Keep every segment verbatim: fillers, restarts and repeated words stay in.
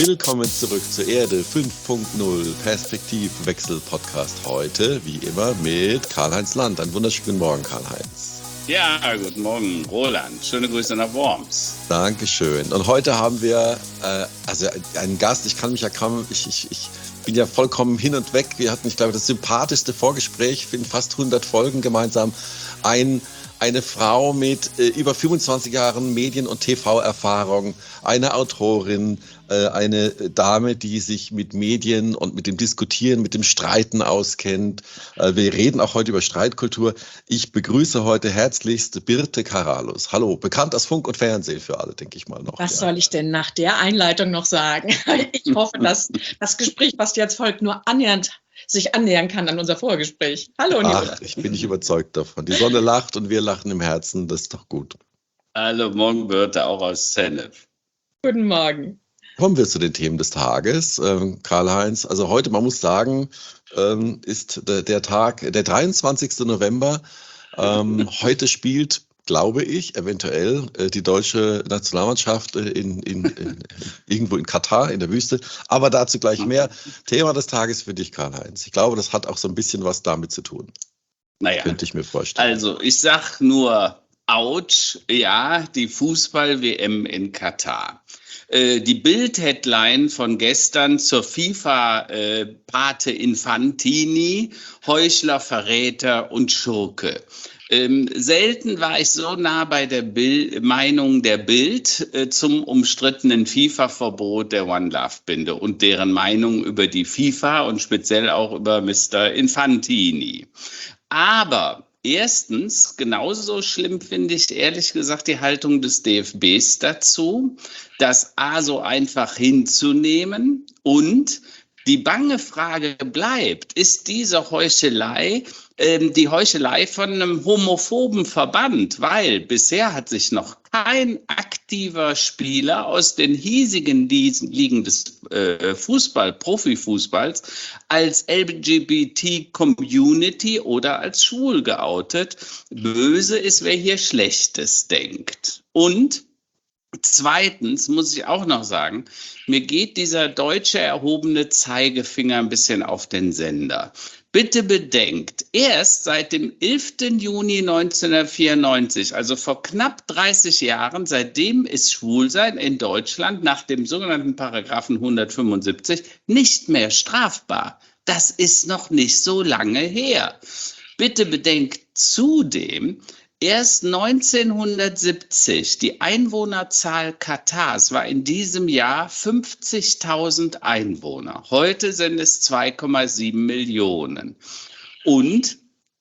Willkommen zurück zur Erde fünf Punkt null Perspektivwechsel-Podcast heute, wie immer, mit Karl-Heinz Land. Einen wunderschönen guten Morgen, Karl-Heinz. Ja, guten Morgen, Roland. Schöne Grüße nach Worms. Dankeschön. Und heute haben wir äh, also einen Gast, ich kann mich ja kaum, ich, ich, ich bin ja vollkommen hin und weg. Wir hatten, ich glaube, das sympathischste Vorgespräch in fast hundert Folgen gemeinsam. Ein Eine Frau mit äh, über fünfundzwanzig Jahren Medien- und T V-Erfahrung, eine Autorin, äh, eine Dame, die sich mit Medien und mit dem Diskutieren, mit dem Streiten auskennt. Äh, wir reden auch heute über Streitkultur. Ich begrüße heute herzlichst Birte Karalus. Hallo, bekannt aus Funk und Fernsehen für alle, denke ich mal noch. Was ja. soll ich denn nach der Einleitung noch sagen? Ich hoffe, dass das Gespräch, was jetzt folgt, nur annähernd sich annähern kann an unser Vorgespräch. Hallo, Nicola. Ach, ich bin nicht überzeugt davon. Die Sonne lacht und wir lachen im Herzen, das ist doch gut. Hallo, morgen Birte, auch aus Sennef. Guten Morgen. Kommen wir zu den Themen des Tages, ähm, Karl-Heinz. Also heute, man muss sagen, ähm, ist der, der Tag, der dreiundzwanzigster November. Ähm, heute spielt, glaube ich, eventuell äh, die deutsche Nationalmannschaft äh, in, in, in, irgendwo in Katar, in der Wüste. Aber dazu gleich mehr. Thema des Tages für dich, Karl-Heinz. Ich glaube, das hat auch so ein bisschen was damit zu tun. Naja, könnte ich mir vorstellen. Also ich sag nur, ouch, ja, die Fußball-W M in Katar. Äh, die Bild-Headline von gestern zur FIFA-Pate äh, Infantini, Heuchler, Verräter und Schurke. Ähm, selten war ich so nah bei der Bild, Meinung der Bild äh, zum umstrittenen FIFA-Verbot der One Love-Binde und deren Meinung über die FIFA und speziell auch über Mister Infantini. Aber erstens, genauso schlimm finde ich ehrlich gesagt die Haltung des D F Bs dazu, das A so einfach hinzunehmen, und die bange Frage bleibt, ist diese Heuchelei ähm, die Heuchelei von einem homophoben Verband? Weil bisher hat sich noch kein aktiver Spieler aus den hiesigen Ligen des äh, Fußball, Profifußballs als L G B T-Community oder als schwul geoutet. Böse ist, wer hier Schlechtes denkt. Und zweitens muss ich auch noch sagen, mir geht dieser deutsche erhobene Zeigefinger ein bisschen auf den Sender. Bitte bedenkt, erst seit dem elften Juni neunzehnhundertvierundneunzig, also vor knapp dreißig Jahren, seitdem ist Schwulsein in Deutschland nach dem sogenannten Paragraphen hundertfünfundsiebzig nicht mehr strafbar. Das ist noch nicht so lange her. Bitte bedenkt zudem, erst neunzehnhundertsiebzig, die Einwohnerzahl Katars war in diesem Jahr fünfzigtausend Einwohner. Heute sind es zwei Komma sieben Millionen. Und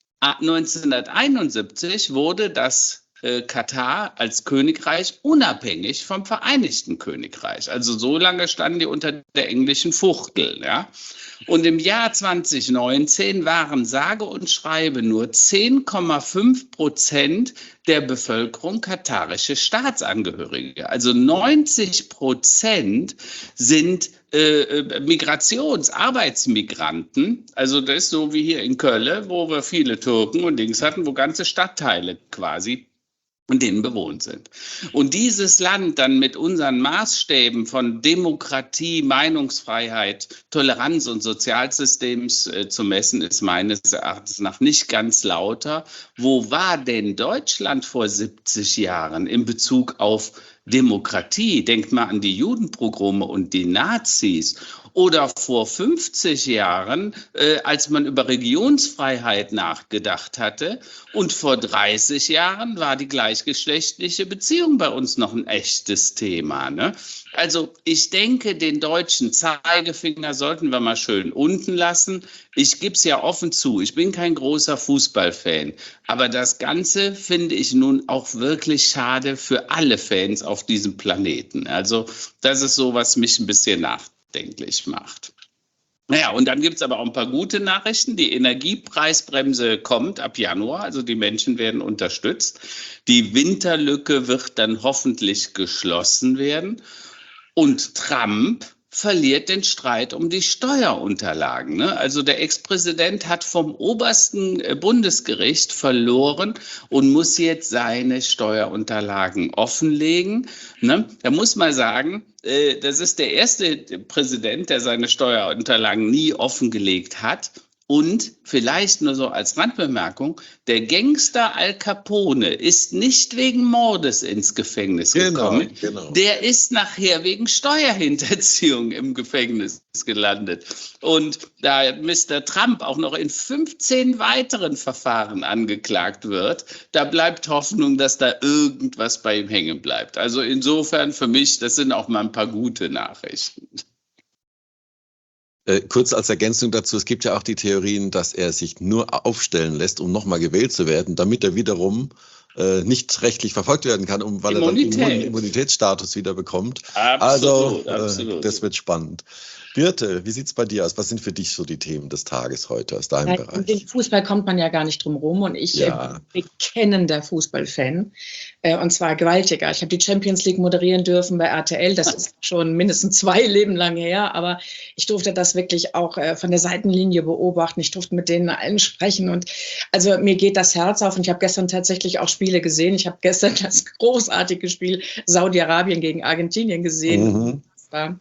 neunzehnhunderteinundsiebzig wurde das äh, Katar als Königreich unabhängig vom Vereinigten Königreich. Also so lange standen die unter der englischen Fuchtel, ja. Und im Jahr zwanzig neunzehn waren sage und schreibe nur zehn Komma fünf Prozent der Bevölkerung katarische Staatsangehörige. Also neunzig Prozent sind äh, Migrations-, Arbeitsmigranten. Also das ist so wie hier in Köln, wo wir viele Türken und Dings hatten, wo ganze Stadtteile quasi und denen bewohnt sind. Und dieses Land dann mit unseren Maßstäben von Demokratie, Meinungsfreiheit, Toleranz und Sozialsystems äh, zu messen, ist meines Erachtens nach nicht ganz lauter. Wo war denn Deutschland vor siebzig Jahren in Bezug auf Demokratie? Denkt mal an die Judenpogrome und die Nazis. Oder vor fünfzig Jahren, äh, als man über Religionsfreiheit nachgedacht hatte. Und vor dreißig Jahren war die gleichgeschlechtliche Beziehung bei uns noch ein echtes Thema, ne? Also ich denke, den deutschen Zeigefinger sollten wir mal schön unten lassen. Ich gebe es ja offen zu, ich bin kein großer Fußballfan. Aber das Ganze finde ich nun auch wirklich schade für alle Fans auf diesem Planeten. Also das ist so, was mich ein bisschen nachdenklich macht. Naja, und dann gibt es aber auch ein paar gute Nachrichten. Die Energiepreisbremse kommt ab Januar, also die Menschen werden unterstützt. Die Winterlücke wird dann hoffentlich geschlossen werden. Und Trump verliert den Streit um die Steuerunterlagen. Ne? Also der Ex-Präsident hat vom obersten Bundesgericht verloren und muss jetzt seine Steuerunterlagen offenlegen. Ne? Da muss man sagen, äh, das ist der erste Präsident, der seine Steuerunterlagen nie offengelegt hat. Und vielleicht nur so als Randbemerkung, der Gangster Al Capone ist nicht wegen Mordes ins Gefängnis gekommen. Genau, genau. Der ist nachher wegen Steuerhinterziehung im Gefängnis gelandet. Und da Mister Trump auch noch in fünfzehn weiteren Verfahren angeklagt wird, da bleibt Hoffnung, dass da irgendwas bei ihm hängen bleibt. Also insofern für mich, das sind auch mal ein paar gute Nachrichten. Äh, kurz als Ergänzung dazu, es gibt ja auch die Theorien, dass er sich nur aufstellen lässt, um nochmal gewählt zu werden, damit er wiederum äh, nicht rechtlich verfolgt werden kann, um, weil Immunität. er dann Immun Immunitätsstatus wieder bekommt. Absolut, also äh, absolut. Das wird spannend. Birte, wie sieht es bei dir aus? Was sind für dich so die Themen des Tages heute aus deinem ja, Bereich? Um den Fußball kommt man ja gar nicht drum rum und ich ja. bin bekennender Fußballfan äh, und zwar gewaltiger. Ich habe die Champions League moderieren dürfen bei R T L, das ist schon mindestens zwei Leben lang her, aber ich durfte das wirklich auch äh, von der Seitenlinie beobachten. Ich durfte mit denen allen sprechen und also mir geht das Herz auf und ich habe gestern tatsächlich auch Spiele gesehen. Ich habe gestern das großartige Spiel Saudi-Arabien gegen Argentinien gesehen. Mhm. Das war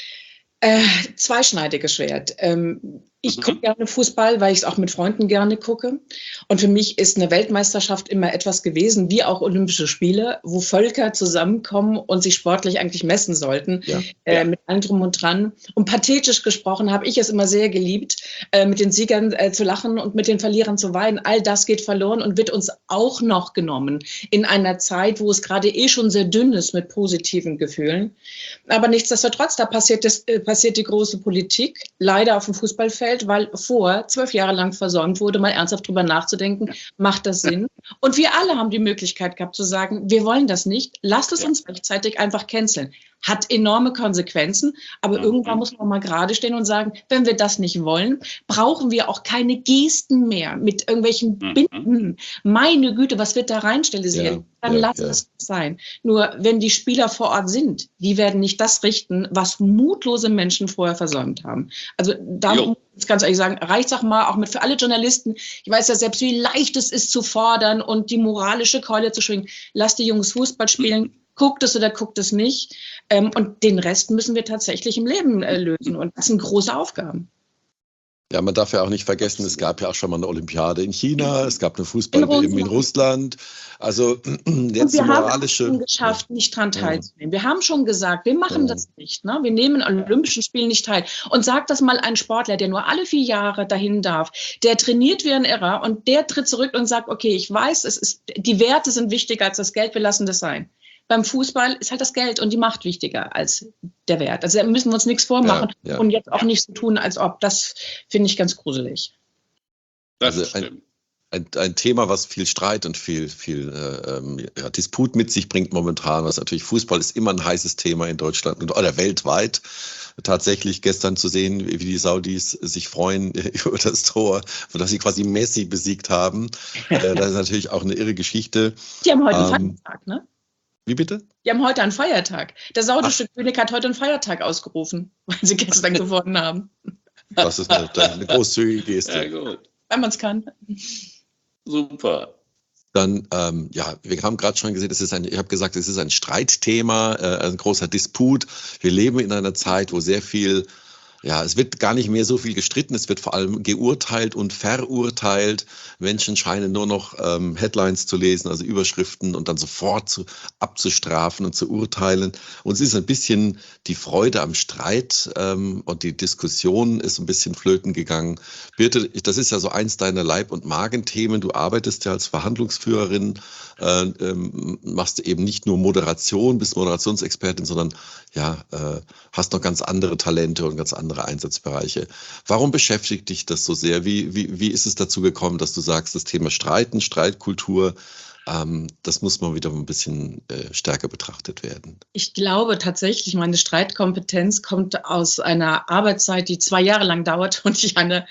Äh, zweischneidiges Schwert. Ähm, ich mhm. gucke gerne Fußball, weil ich es auch mit Freunden gerne gucke. Und für mich ist eine Weltmeisterschaft immer etwas gewesen, wie auch Olympische Spiele, wo Völker zusammenkommen und sich sportlich eigentlich messen sollten, ja. Äh, ja. mit allem drum und dran. Und pathetisch gesprochen habe ich es immer sehr geliebt, äh, mit den Siegern äh, zu lachen und mit den Verlierern zu weinen. All das geht verloren und wird uns auch noch genommen in einer Zeit, wo es gerade eh schon sehr dünn ist mit positiven Gefühlen. Aber nichtsdestotrotz, da passiert, das, äh, passiert die große Politik, leider auf dem Fußballfeld, weil vor zwölf Jahre lang versäumt wurde, mal ernsthaft drüber nachzudenken, macht das Sinn? Und wir alle haben die Möglichkeit gehabt zu sagen, wir wollen das nicht, lasst es ja. uns rechtzeitig einfach canceln. Hat enorme Konsequenzen, aber mhm. irgendwann muss man mal gerade stehen und sagen, wenn wir das nicht wollen, brauchen wir auch keine Gesten mehr mit irgendwelchen mhm. Binden. Meine Güte, was wird da reinstilisiert? Ja, Dann ja, lass ja. es sein. Nur wenn die Spieler vor Ort sind, die werden nicht das richten, was mutlose Menschen vorher versäumt haben. Also da jo. muss ich ganz ehrlich sagen, reicht es auch mal, auch mit für alle Journalisten. Ich weiß ja selbst, wie leicht es ist zu fordern und die moralische Keule zu schwingen. Lass die Jungs Fußball spielen. Mhm. Guckt es oder guckt es nicht. Ähm, und den Rest müssen wir tatsächlich im Leben äh, lösen. Und das sind große Aufgaben. Ja, man darf ja auch nicht vergessen, es gab ja auch schon mal eine Olympiade in China, es gab eine Fußball-W M in, in Russland. Also jetzt und wir die moralische... haben es geschafft, nicht dran teilzunehmen. Ja. Wir haben schon gesagt, wir machen ja. das nicht. Ne? Wir nehmen an Olympischen Spielen nicht teil. Und sagt das mal ein Sportler, der nur alle vier Jahre dahin darf, der trainiert wie ein Irrer und der tritt zurück und sagt, okay, ich weiß, es ist, die Werte sind wichtiger als das Geld, wir lassen das sein. Beim Fußball ist halt das Geld und die Macht wichtiger als der Wert. Also da müssen wir uns nichts vormachen ja, ja. und jetzt auch nicht so tun, als ob. Das finde ich ganz gruselig. Also ein, ein, ein Thema, was viel Streit und viel, viel äh, ja, Disput mit sich bringt momentan. Was natürlich Fußball ist immer ein heißes Thema in Deutschland und oder weltweit. Tatsächlich gestern zu sehen, wie die Saudis sich freuen über das Tor, dass sie quasi Messi besiegt haben. äh, das ist natürlich auch eine irre Geschichte. Die haben heute einen Feiertag, ne? Wie bitte? Die haben heute einen Feiertag. Der saudische König hat heute einen Feiertag ausgerufen, weil sie gestern gewonnen haben. Das ist eine, eine großzügige Geste. Ja, gut. Wenn man es kann. Super. Dann, ähm, ja, wir haben gerade schon gesehen, es ist ein, ich habe gesagt, es ist ein Streitthema, äh, ein großer Disput. Wir leben in einer Zeit, wo sehr viel, ja, es wird gar nicht mehr so viel gestritten, es wird vor allem geurteilt und verurteilt. Menschen scheinen nur noch ähm, Headlines zu lesen, also Überschriften und dann sofort zu, abzustrafen und zu urteilen. Und es ist ein bisschen die Freude am Streit ähm, und die Diskussion ist ein bisschen flöten gegangen. Birte, das ist ja so eins deiner Leib- und Magenthemen. Du arbeitest ja als Verhandlungsführerin, äh, ähm, machst eben nicht nur Moderation, bist Moderationsexpertin, sondern ja, äh, hast noch ganz andere Talente und ganz andere Einsatzbereiche. Warum beschäftigt dich das so sehr? Wie, wie, wie ist es dazu gekommen, dass du sagst, das Thema Streiten, Streitkultur, ähm, das muss mal wieder ein bisschen äh, stärker betrachtet werden? Ich glaube tatsächlich, meine Streitkompetenz kommt aus einer Arbeitszeit, die zwei Jahre lang dauert und ich eine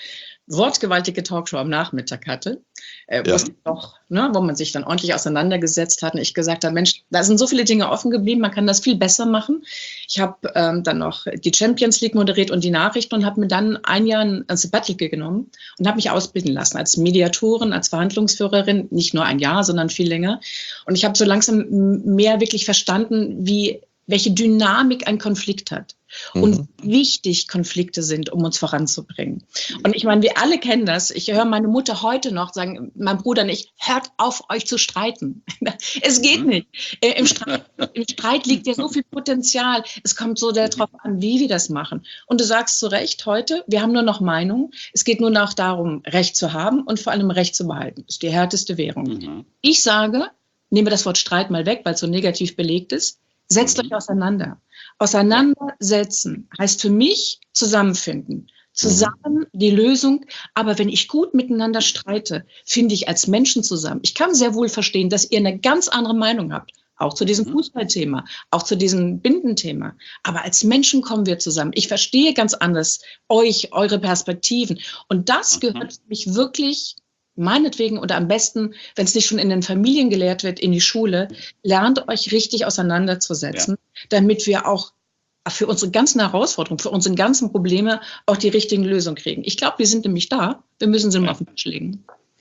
wortgewaltige Talkshow am Nachmittag hatte, äh, wo, Ja. es doch, ne, wo man sich dann ordentlich auseinandergesetzt hat und ich gesagt habe, Mensch, da sind so viele Dinge offen geblieben, man kann das viel besser machen. Ich habe ähm, dann noch die Champions League moderiert und die Nachrichten und habe mir dann ein Jahr ein Sabbatical genommen und habe mich ausbilden lassen als Mediatorin, als Verhandlungsführerin, nicht nur ein Jahr, sondern viel länger. Und ich habe so langsam mehr wirklich verstanden, wie welche Dynamik ein Konflikt hat und Mhm. wie wichtig Konflikte sind, um uns voranzubringen. Und ich meine, wir alle kennen das. Ich höre meine Mutter heute noch sagen, mein Bruder und ich, hört auf, euch zu streiten. Es geht Mhm. nicht. Äh, Im Streit, im Streit liegt ja so viel Potenzial. Es kommt so darauf an, wie wir das machen. Und du sagst zu Recht heute, wir haben nur noch Meinung. Es geht nur noch darum, Recht zu haben und vor allem Recht zu behalten. Das ist die härteste Währung. Mhm. Ich sage, nehmen wir das Wort Streit mal weg, weil es so negativ belegt ist. Setzt Mhm. euch auseinander. Auseinandersetzen heißt für mich zusammenfinden. Zusammen die Lösung. Aber wenn ich gut miteinander streite, finde ich als Menschen zusammen. Ich kann sehr wohl verstehen, dass ihr eine ganz andere Meinung habt. Auch zu diesem Mhm. Fußballthema, auch zu diesem Bindenthema. Aber als Menschen kommen wir zusammen. Ich verstehe ganz anders euch, eure Perspektiven. Und das Mhm. gehört für mich wirklich meinetwegen oder am besten, wenn es nicht schon in den Familien gelehrt wird, in die Schule, lernt euch richtig auseinanderzusetzen, damit wir auch für unsere ganzen Herausforderungen, für unsere ganzen Probleme auch die richtigen Lösungen kriegen. Ich glaube, wir sind nämlich da. Wir müssen sie nur Ja. auf den Tisch legen.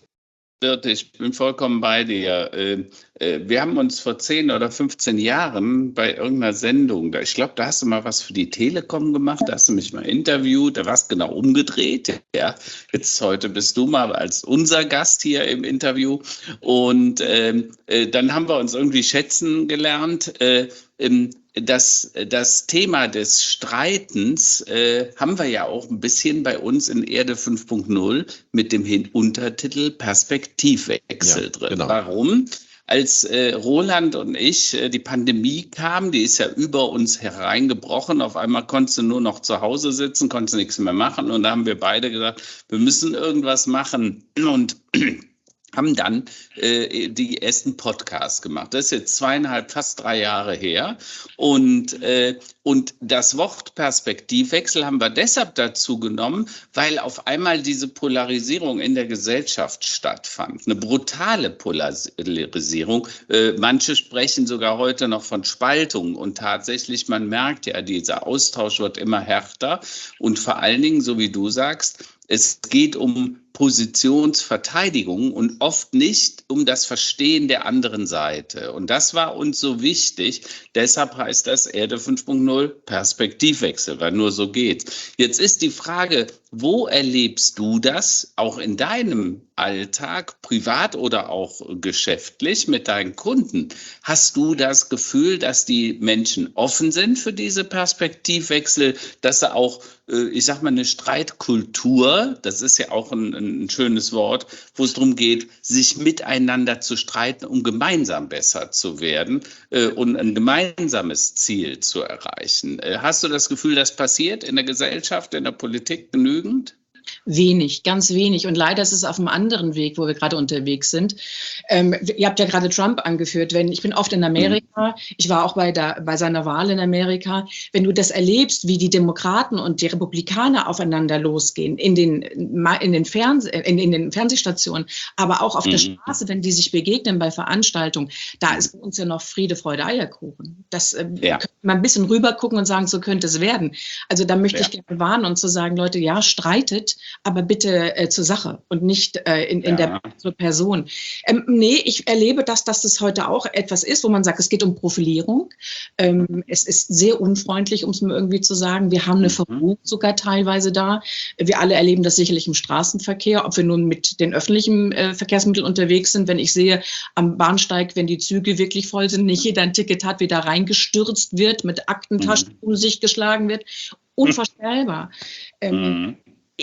Birte, ich bin vollkommen bei dir. Äh, äh, Wir haben uns vor zehn oder fünfzehn Jahren bei irgendeiner Sendung, da- ich glaube, da hast du mal was für die Telekom gemacht, da hast du mich mal interviewt, da warst genau umgedreht. Ja, jetzt heute bist du mal als unser Gast hier im Interview. Und ähm, äh, dann haben wir uns irgendwie schätzen gelernt. Äh, ähm, Das, das Thema des Streitens äh, haben wir ja auch ein bisschen bei uns in Erde fünf Punkt null mit dem Hin- Untertitel Perspektivwechsel Ja, drin. genau. Warum? Als äh, Roland und ich, äh, die Pandemie kam, die ist ja über uns hereingebrochen. Auf einmal konntest du nur noch zu Hause sitzen, konntest nichts mehr machen. Und da haben wir beide gesagt, wir müssen irgendwas machen. Und haben dann äh, die ersten Podcasts gemacht. Das ist jetzt zweieinhalb, fast drei Jahre her. Und, äh, und das Wort Perspektivwechsel haben wir deshalb dazu genommen, weil auf einmal diese Polarisierung in der Gesellschaft stattfand. Eine brutale Polarisierung. Äh, manche sprechen sogar heute noch von Spaltung. Und tatsächlich, man merkt ja, dieser Austausch wird immer härter. Und vor allen Dingen, so wie du sagst, es geht um Positionsverteidigung und oft nicht um das Verstehen der anderen Seite. Und das war uns so wichtig. Deshalb heißt das Erde fünf Punkt null Perspektivwechsel, weil nur so geht's. Jetzt ist die Frage, wo erlebst du das auch in deinem Alltag, privat oder auch geschäftlich mit deinen Kunden? Hast du das Gefühl, dass die Menschen offen sind für diese Perspektivwechsel, dass sie auch, ich sag mal, eine Streitkultur, das ist ja auch ein, ein schönes Wort, wo es darum geht, sich miteinander zu streiten, um gemeinsam besser zu werden äh, und ein gemeinsames Ziel zu erreichen. Äh, hast du das Gefühl, das passiert in der Gesellschaft, in der Politik genügend? Wenig, ganz wenig. Und leider ist es auf einem anderen Weg, wo wir gerade unterwegs sind. Ähm, ihr habt ja gerade Trump angeführt. Wenn, ich bin oft in Amerika. Ich war auch bei, der, bei seiner Wahl in Amerika. Wenn du das erlebst, wie die Demokraten und die Republikaner aufeinander losgehen, in den, in den, Fernseh, in, in den Fernsehstationen, aber auch auf Mhm. der Straße, wenn die sich begegnen bei Veranstaltungen, da ist bei uns ja noch Friede, Freude, Eierkuchen. Das äh, Ja. könnte man ein bisschen rüber gucken und sagen, so könnte es werden. Also da möchte Ja. ich gerne warnen und zu sagen, Leute, ja, streitet, aber bitte äh, zur Sache und nicht äh, in, in Ja. der zur Person. Ähm, nee, ich erlebe, dass, dass das heute auch etwas ist, wo man sagt, es geht um Profilierung. Ähm, es ist sehr unfreundlich, um es mal irgendwie zu sagen. Wir haben eine Mhm. Vermutung sogar teilweise da. Wir alle erleben das sicherlich im Straßenverkehr, ob wir nun mit den öffentlichen äh, Verkehrsmitteln unterwegs sind. Wenn ich sehe, am Bahnsteig, wenn die Züge wirklich voll sind, nicht jeder ein Ticket hat, wie da reingestürzt wird, mit Aktentaschen Mhm. um sich geschlagen wird. Unvorstellbar. Ähm, Mhm.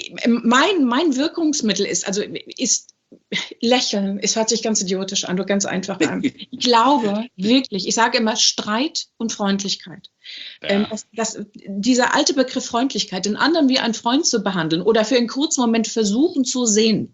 Mein, mein Wirkungsmittel ist, also ist Lächeln. Es hört sich ganz idiotisch an, oder ganz einfach an. Ich glaube wirklich, ich sage immer Streit und Freundlichkeit. Ja. Ähm, dass, dass dieser alte Begriff Freundlichkeit, den anderen wie ein Freund zu behandeln oder für einen kurzen Moment versuchen zu sehen,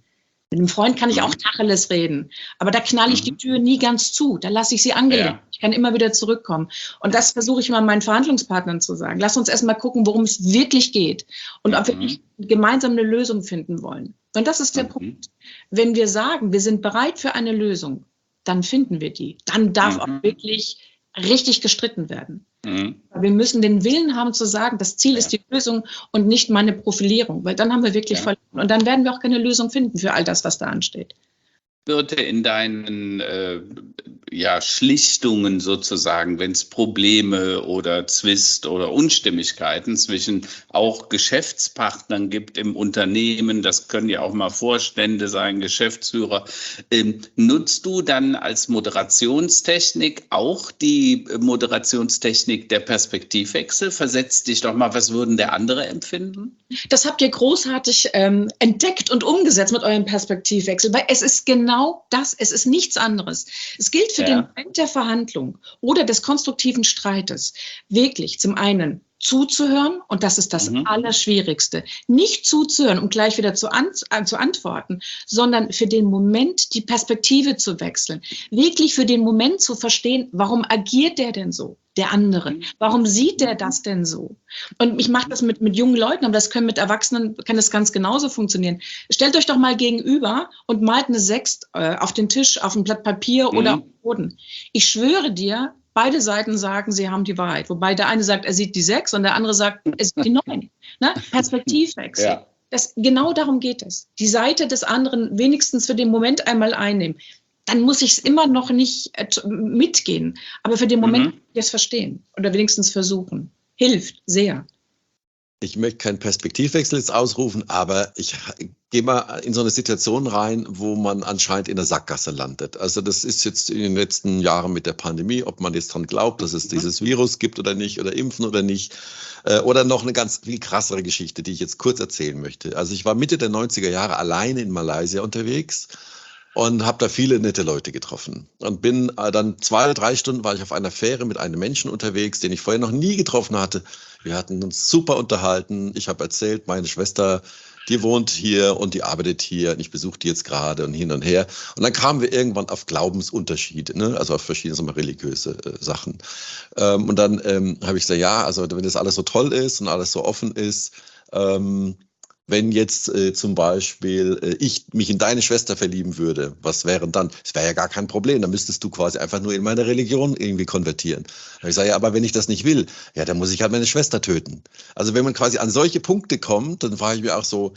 Mit einem Freund kann ich auch Tacheles reden, aber da knall ich die Tür nie ganz zu, da lasse ich sie angelegt. Ja. Ich kann immer wieder zurückkommen. Und das versuche ich immer meinen Verhandlungspartnern zu sagen. Lass uns erst mal gucken, worum es wirklich geht und ob mhm. wir gemeinsam eine Lösung finden wollen. Und das ist der mhm. Punkt. Wenn wir sagen, wir sind bereit für eine Lösung, dann finden wir die. Dann darf mhm. auch wirklich richtig gestritten werden. Mhm. Wir müssen den Willen haben zu sagen, das Ziel ja. ist die Lösung und nicht meine Profilierung, weil dann haben wir wirklich ja. verloren. Und dann werden wir auch keine Lösung finden für all das, was da ansteht. Würde in deinen äh, ja, Schlichtungen sozusagen, wenn es Probleme oder Zwist oder Unstimmigkeiten zwischen auch Geschäftspartnern gibt im Unternehmen, das können ja auch mal Vorstände sein, Geschäftsführer, ähm, nutzt du dann als Moderationstechnik auch die Moderationstechnik der Perspektivwechsel? Versetzt dich doch mal, was würden der andere empfinden? Das habt ihr großartig ähm, entdeckt und umgesetzt mit eurem Perspektivwechsel, weil es ist genau das, es ist nichts anderes. Es gilt für ja. den Moment der Verhandlung oder des konstruktiven Streites wirklich zum einen zuzuhören, und das ist das mhm. Allerschwierigste. Nicht zuzuhören, um gleich wieder zu, an, äh, zu antworten, sondern für den Moment die Perspektive zu wechseln. Wirklich für den Moment zu verstehen, warum agiert der denn so, der andere? Warum sieht der das denn so? Und ich mache das mit, mit jungen Leuten, aber das können mit Erwachsenen, kann das ganz genauso funktionieren. Stellt euch doch mal gegenüber und malt eine Sechs äh, auf den Tisch, auf ein Blatt Papier mhm. oder auf den Boden. Ich schwöre dir, beide Seiten sagen, sie haben die Wahrheit. Wobei der eine sagt, er sieht die Sechs und der andere sagt, er sieht die Neun. Ne? Perspektivwechsel. Ja. Das, genau darum geht es. Die Seite des anderen wenigstens für den Moment einmal einnehmen. Dann muss ich es immer noch nicht äh, mitgehen. Aber für den Moment mhm. es verstehen oder wenigstens versuchen. Hilft sehr. Ich möchte keinen Perspektivwechsel jetzt ausrufen, aber ich gehe mal in so eine Situation rein, wo man anscheinend in der Sackgasse landet. Also das ist jetzt in den letzten Jahren mit der Pandemie, ob man jetzt dran glaubt, dass es dieses Virus gibt oder nicht, oder impfen oder nicht. Oder noch eine ganz viel krassere Geschichte, die ich jetzt kurz erzählen möchte. Also ich war Mitte der neunziger Jahre alleine in Malaysia unterwegs und habe da viele nette Leute getroffen. Und bin dann zwei oder drei Stunden war ich auf einer Fähre mit einem Menschen unterwegs, den ich vorher noch nie getroffen hatte. Wir hatten uns super unterhalten. Ich habe erzählt, meine Schwester, die wohnt hier und die arbeitet hier und ich besuche die jetzt gerade und hin und her. Und dann kamen wir irgendwann auf Glaubensunterschiede, ne? Also auf verschiedene sagen wir, religiöse äh, Sachen. Ähm, und dann ähm, habe ich gesagt, ja, also wenn das alles so toll ist und alles so offen ist, ähm, wenn jetzt äh, zum Beispiel äh, ich mich in deine Schwester verlieben würde, was wäre dann? Das wäre ja gar kein Problem, dann müsstest du quasi einfach nur in meine Religion irgendwie konvertieren. Ich sage, ja, aber wenn ich das nicht will, ja, dann muss ich halt meine Schwester töten. Also wenn man quasi an solche Punkte kommt, dann frage ich mich auch so,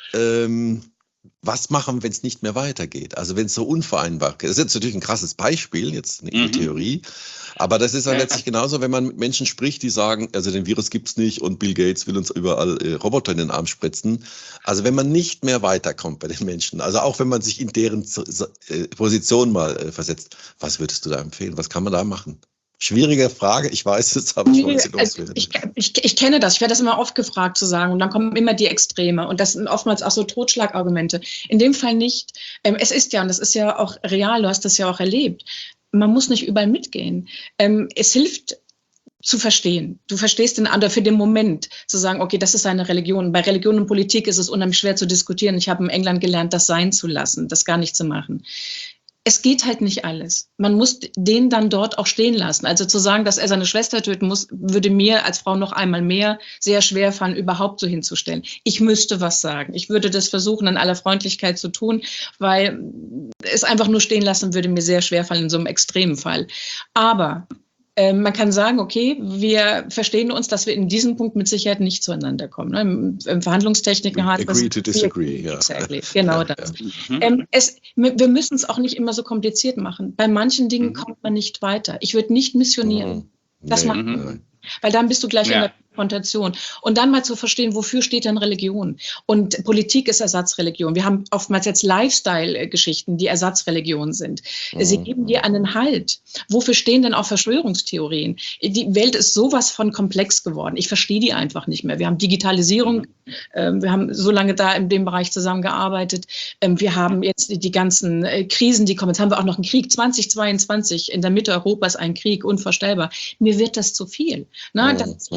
ähm, was machen, wenn es nicht mehr weitergeht? Also wenn es so unvereinbar ist. Das ist jetzt natürlich ein krasses Beispiel, jetzt eine mhm. Theorie. Aber das ist dann ja. letztlich genauso, wenn man mit Menschen spricht, die sagen, also den Virus gibt's nicht und Bill Gates will uns überall äh, Roboter in den Arm spritzen. Also wenn man nicht mehr weiterkommt bei den Menschen, also auch wenn man sich in deren äh, Position mal äh, versetzt, was würdest du da empfehlen? Was kann man da machen? Schwierige Frage, ich weiß es, aber ich wollte es also ich, ich, ich kenne das, ich werde das immer oft gefragt zu sagen und dann kommen immer die Extreme und das sind oftmals auch so Totschlagargumente. In dem Fall nicht. Ähm, es ist ja, und das ist ja auch real, du hast das ja auch erlebt, man muss nicht überall mitgehen. Ähm, es hilft zu verstehen. Du verstehst den anderen für den Moment, zu sagen, okay, das ist eine Religion. Bei Religion und Politik ist es unheimlich schwer zu diskutieren. Ich habe in England gelernt, das sein zu lassen, das gar nicht zu machen. Es geht halt nicht alles. Man muss den dann dort auch stehen lassen. Also zu sagen, dass er seine Schwester töten muss, würde mir als Frau noch einmal mehr sehr schwer fallen, überhaupt so hinzustellen. Ich müsste was sagen. Ich würde das versuchen, in aller Freundlichkeit zu tun, weil es einfach nur stehen lassen würde mir sehr schwer fallen in so einem extremen Fall. Aber äh, man kann sagen, okay, wir verstehen uns, dass wir in diesem Punkt mit Sicherheit nicht zueinander kommen. Ne? Im, im Verhandlungstechniken hat Agree to disagree, ja. Exactly, genau das. Ja. Ähm, es, wir müssen es auch nicht immer so kompliziert machen. Bei manchen Dingen mhm. kommt man nicht weiter. Ich würde nicht missionieren. Mhm. Das nee, macht man. Mhm. Weil dann bist du gleich ja. in der Konfrontation. Und dann mal zu verstehen, wofür steht denn Religion? Und Politik ist Ersatzreligion. Wir haben oftmals jetzt Lifestyle-Geschichten, die Ersatzreligion sind. Mhm. Sie geben dir einen Halt. Wofür stehen denn auch Verschwörungstheorien? Die Welt ist sowas von komplex geworden. Ich verstehe die einfach nicht mehr. Wir haben Digitalisierung. Mhm. Ähm, wir haben so lange da in dem Bereich zusammengearbeitet. Ähm, wir haben jetzt die, die ganzen äh, Krisen, die kommen. Jetzt haben wir auch noch einen Krieg. zwanzig zweiundzwanzig in der Mitte Europas ein Krieg, unvorstellbar. Mir wird das zu viel. Na, das, ich bin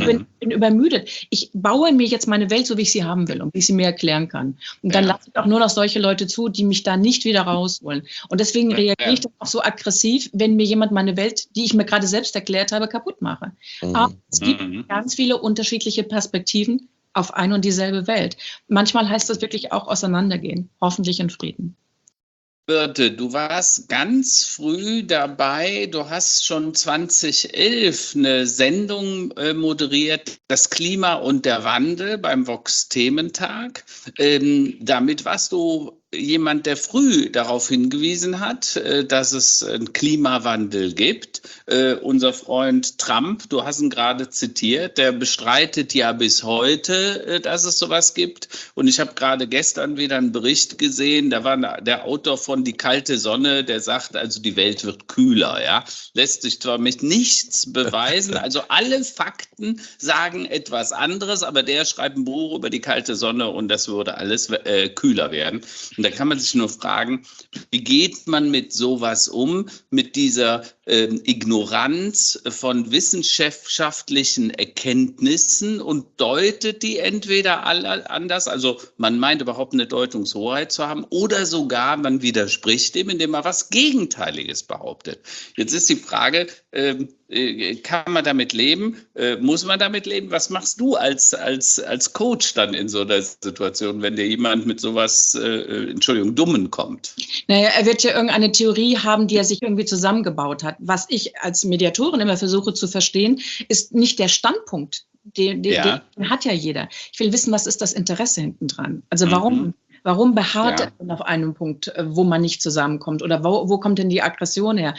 bin übermüdet. Ich baue mir jetzt meine Welt so, wie ich sie haben will und wie ich sie mir erklären kann. Und dann ja. lasse ich auch nur noch solche Leute zu, die mich da nicht wieder rausholen. Und deswegen reagiere ich dann auch so aggressiv, wenn mir jemand meine Welt, die ich mir gerade selbst erklärt habe, kaputt mache. Mhm. Aber es gibt mhm. ganz viele unterschiedliche Perspektiven auf eine und dieselbe Welt. Manchmal heißt das wirklich auch auseinandergehen, hoffentlich in Frieden. Birte, du warst ganz früh dabei. Du hast schon zweitausendelf eine Sendung äh, moderiert, das Klima und der Wandel beim Vox-Thementag. Ähm, damit warst du jemand, der früh darauf hingewiesen hat, äh, dass es einen Klimawandel gibt. Äh, unser Freund Trump, du hast ihn gerade zitiert, der bestreitet ja bis heute, äh, dass es sowas gibt. Und ich habe gerade gestern wieder einen Bericht gesehen, da war der Autor von Die kalte Sonne, der sagt, also die Welt wird kühler. Ja? Lässt sich zwar mit nichts beweisen, also alle Fakten sagen etwas anderes, aber der schreibt ein Buch über die kalte Sonne und das würde alles äh, kühler werden. Und da kann man sich nur fragen, wie geht man mit sowas um, mit dieser äh, Ignoranz von wissenschaftlichen Erkenntnissen und deutet die entweder alle anders, also man meint überhaupt eine Deutungshoheit zu haben, oder sogar man widerspricht dem, indem man was Gegenteiliges behauptet. Jetzt ist die Frage, äh, kann man damit leben? Äh, muss man damit leben? Was machst du als, als, als Coach dann in so einer Situation, wenn dir jemand mit sowas, äh, Entschuldigung, Dummen kommt? Naja, er wird ja irgendeine Theorie haben, die er sich irgendwie zusammengebaut hat. Was ich als Mediatorin immer versuche zu verstehen, ist nicht der Standpunkt. Den, den, ja. den hat ja jeder. Ich will wissen, was ist das Interesse hinten dran? Also warum? Mhm. Warum beharrt ja. er denn auf einem Punkt, wo man nicht zusammenkommt? Oder wo, wo kommt denn die Aggression her?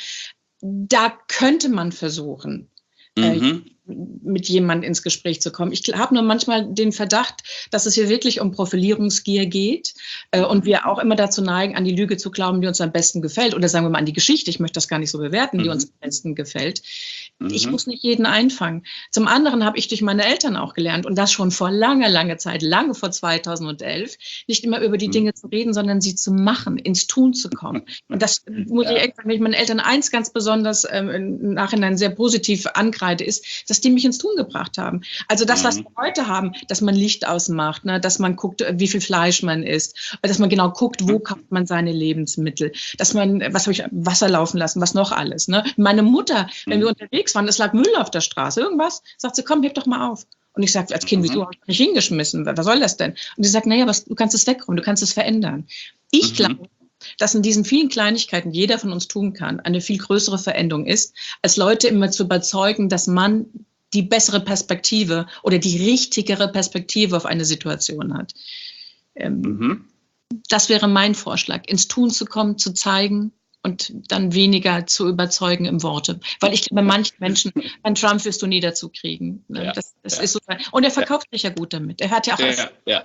Da könnte man versuchen, mhm. äh, mit jemandem ins Gespräch zu kommen. Ich habe nur manchmal den Verdacht, dass es hier wirklich um Profilierungsgier geht äh, und wir auch immer dazu neigen, an die Lüge zu glauben, die uns am besten gefällt. Oder sagen wir mal an die Geschichte, ich möchte das gar nicht so bewerten, die mhm. uns am besten gefällt. Mhm. Ich muss nicht jeden einfangen. Zum anderen habe ich durch meine Eltern auch gelernt, und das schon vor langer, langer Zeit, lange vor zweitausendelf, nicht immer über die mhm. Dinge zu reden, sondern sie zu machen, ins Tun zu kommen. Und das muss ja. ich echt sagen, wenn ich meinen Eltern eins ganz besonders ähm, im Nachhinein sehr positiv ankreide, ist, dass die mich ins Tun gebracht haben. Also das, was wir heute haben, dass man Licht ausmacht, ne, dass man guckt, wie viel Fleisch man isst, dass man genau guckt, wo kauft man seine Lebensmittel, dass man, was habe ich, Wasser laufen lassen, was noch alles. Ne? Meine Mutter, wenn wir unterwegs waren, es lag Müll auf der Straße, irgendwas, sagt sie, komm, heb doch mal auf. Und ich sage als Kind, wieso habe ich nicht hingeschmissen? Was soll das denn? Und sie sagt, naja, was, du kannst es wegräumen, du kannst es verändern. Ich mhm. glaube, dass in diesen vielen Kleinigkeiten jeder von uns tun kann, eine viel größere Veränderung ist, als Leute immer zu überzeugen, dass man die bessere Perspektive oder die richtigere Perspektive auf eine Situation hat. Ähm, mhm. Das wäre mein Vorschlag, ins Tun zu kommen, zu zeigen und dann weniger zu überzeugen im Worte. Weil ich glaube, manche Menschen, an Trump wirst du nie dazu kriegen. Ne? Ja, das, das ja. ist so. Und er verkauft sich ja. ja gut damit. Er hat ja auch ja, ja, ja.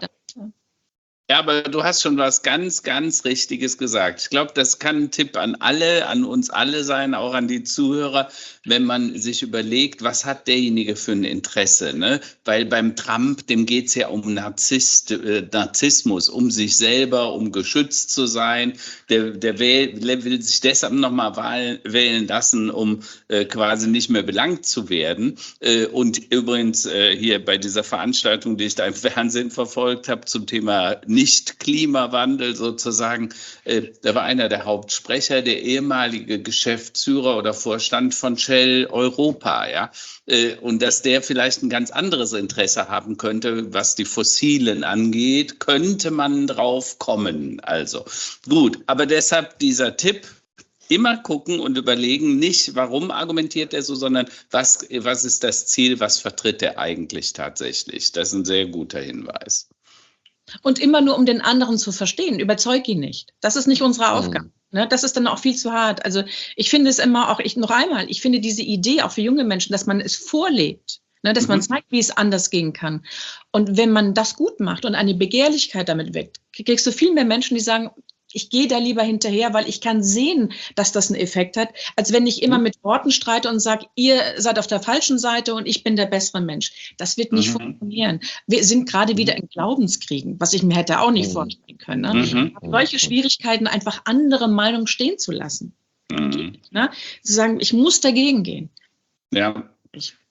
Ja, aber du hast schon was ganz, ganz Richtiges gesagt. Ich glaube, das kann ein Tipp an alle, an uns alle sein, auch an die Zuhörer, wenn man sich überlegt, was hat derjenige für ein Interesse, ne? Weil beim Trump, dem geht es ja um Narzisst, äh, Narzissmus, um sich selber, um geschützt zu sein. Der, der will, will sich deshalb nochmal wählen lassen, um äh, quasi nicht mehr belangt zu werden. Äh, und übrigens äh, hier bei dieser Veranstaltung, die ich da im Fernsehen verfolgt habe zum Thema Nicht-Klimawandel sozusagen, äh, da war einer der Hauptsprecher, der ehemalige Geschäftsführer oder Vorstand von Shell Europa, ja, äh, und dass der vielleicht ein ganz anderes Interesse haben könnte, was die Fossilen angeht, könnte man drauf kommen. Also gut, aber deshalb dieser Tipp, immer gucken und überlegen, nicht warum argumentiert er so, sondern was, was ist das Ziel, was vertritt er eigentlich tatsächlich. Das ist ein sehr guter Hinweis. Und immer nur, um den anderen zu verstehen. Überzeug ihn nicht. Das ist nicht unsere Aufgabe. Mhm. Ne? Das ist dann auch viel zu hart. Also ich finde es immer auch, ich noch einmal, ich finde diese Idee auch für junge Menschen, dass man es vorlebt, ne? Dass mhm. man zeigt, wie es anders gehen kann. Und wenn man das gut macht und eine Begehrlichkeit damit weckt, kriegst du viel mehr Menschen, die sagen, ich gehe da lieber hinterher, weil ich kann sehen, dass das einen Effekt hat, als wenn ich immer mit Worten streite und sage, ihr seid auf der falschen Seite und ich bin der bessere Mensch. Das wird nicht mhm. funktionieren. Wir sind gerade wieder in Glaubenskriegen, was ich mir hätte auch nicht mhm. vorstellen können. Ne? Mhm. Solche Schwierigkeiten, einfach andere Meinungen stehen zu lassen. Mhm. Ne? Zu sagen, ich muss dagegen gehen. Ja.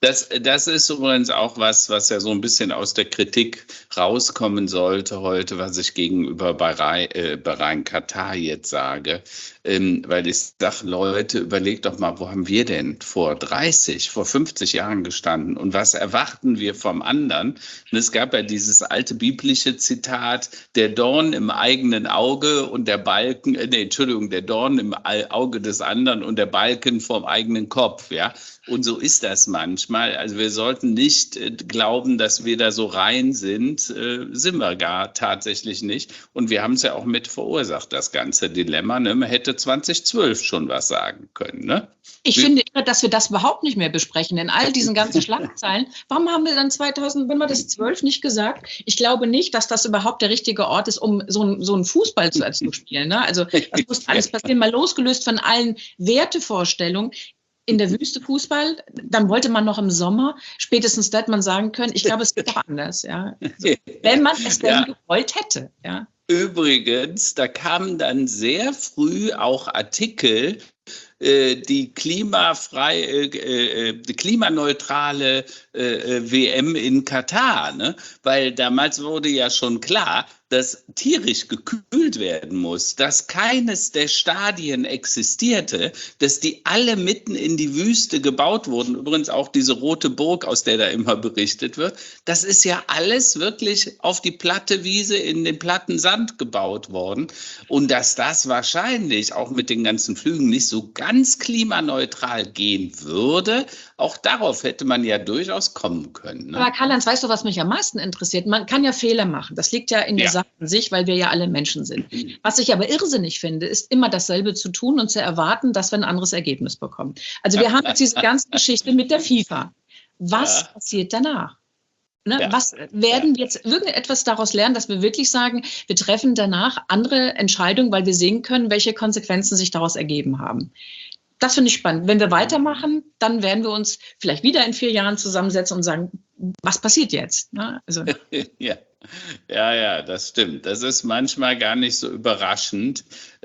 Das, das ist übrigens auch was, was ja so ein bisschen aus der Kritik rauskommen sollte heute, was ich gegenüber Bahrain, äh, Bahrain Katar jetzt sage. Ähm, weil ich sage, Leute, überlegt doch mal, wo haben wir denn vor dreißig, vor fünfzig Jahren gestanden und was erwarten wir vom anderen? Und es gab ja dieses alte biblische Zitat, der Dorn im eigenen Auge und der Balken, äh, nee, Entschuldigung, der Dorn im Auge des anderen und der Balken vom eigenen Kopf, ja. Und so ist das manchmal. Also wir sollten nicht äh, glauben, dass wir da so rein sind. Äh, sind wir gar tatsächlich nicht. Und wir haben es ja auch mit verursacht, das ganze Dilemma. Ne? Man hätte zwanzig zwölf schon was sagen können. Ne? Ich wir finde, dass wir das überhaupt nicht mehr besprechen. In all diesen ganzen Schlagzeilen. Warum haben wir dann zweitausend, wenn wir das zwölf nicht gesagt? Ich glaube nicht, dass das überhaupt der richtige Ort ist, um so, ein, so einen Fußball zu, zu spielen. Ne? Also das muss alles passieren. Mal losgelöst von allen Wertevorstellungen. In der Wüste Fußball, dann wollte man noch im Sommer, spätestens da hätte man sagen können, ich glaube, es geht doch anders, ja. Also, wenn man es denn ja gewollt hätte, ja. Übrigens, da kamen dann sehr früh auch Artikel, äh, die klimafrei, äh, die klimaneutrale äh, W M in Katar, ne? Weil damals wurde ja schon klar, dass tierisch gekühlt werden muss, dass keines der Stadien existierte, dass die alle mitten in die Wüste gebaut wurden. Übrigens auch diese Rote Burg, aus der da immer berichtet wird. Das ist ja alles wirklich auf die platte Wiese in den platten Sand gebaut worden. Und dass das wahrscheinlich auch mit den ganzen Flügen nicht so ganz klimaneutral gehen würde, auch darauf hätte man ja durchaus kommen können. Ne? Aber Karl-Heinz, weißt du, was mich am meisten interessiert? Man kann ja Fehler machen. Das liegt ja in der Ja. Sache an sich, weil wir ja alle Menschen sind. Was ich aber irrsinnig finde, ist immer dasselbe zu tun und zu erwarten, dass wir ein anderes Ergebnis bekommen. Also wir haben jetzt diese ganze Geschichte mit der FIFA. Was Ja. passiert danach? Ne? Ja. Was werden wir jetzt irgendetwas daraus lernen, dass wir wirklich sagen, wir treffen danach andere Entscheidungen, weil wir sehen können, welche Konsequenzen sich daraus ergeben haben. Das finde ich spannend. Wenn wir weitermachen, dann werden wir uns vielleicht wieder in vier Jahren zusammensetzen und sagen, was passiert jetzt? Ne? Also. Ja. Ja, ja, das stimmt. Das ist manchmal gar nicht so überraschend.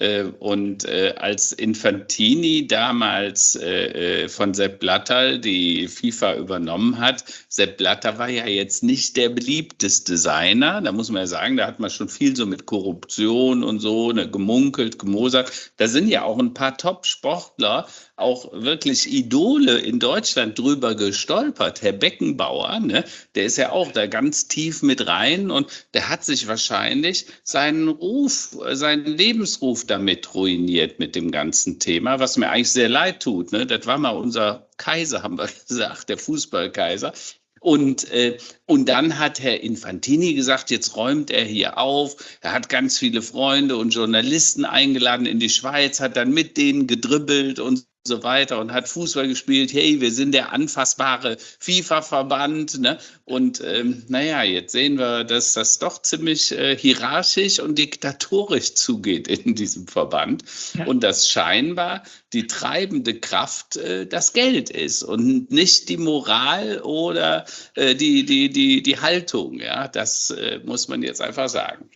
Und als Infantini damals von Sepp Blatter die FIFA übernommen hat, Sepp Blatter war ja jetzt nicht der beliebteste Designer. Da muss man ja sagen, da hat man schon viel so mit Korruption und so ne, gemunkelt, gemosert. Da sind ja auch ein paar Top-Sportler, auch wirklich Idole in Deutschland drüber gestolpert. Herr Beckenbauer, ne, der ist ja auch da ganz tief mit rein und der hat sich wahrscheinlich seinen Ruf, seinen Lebensruf damit ruiniert mit dem ganzen Thema, was mir eigentlich sehr leid tut. Ne? Das war mal unser Kaiser, haben wir gesagt, der Fußballkaiser. Und, äh, und dann hat Herr Infantini gesagt, jetzt räumt er hier auf. Er hat ganz viele Freunde und Journalisten eingeladen in die Schweiz, hat dann mit denen gedribbelt und so weiter und hat Fußball gespielt. Hey, wir sind der anfassbare FIFA-Verband. Ne? Und ähm, naja, jetzt sehen wir, dass das doch ziemlich äh, hierarchisch und diktatorisch zugeht in diesem Verband. Ja. Und dass scheinbar die treibende Kraft äh, das Geld ist und nicht die Moral oder äh, die, die, die, die Haltung. Ja? Das äh, muss man jetzt einfach sagen.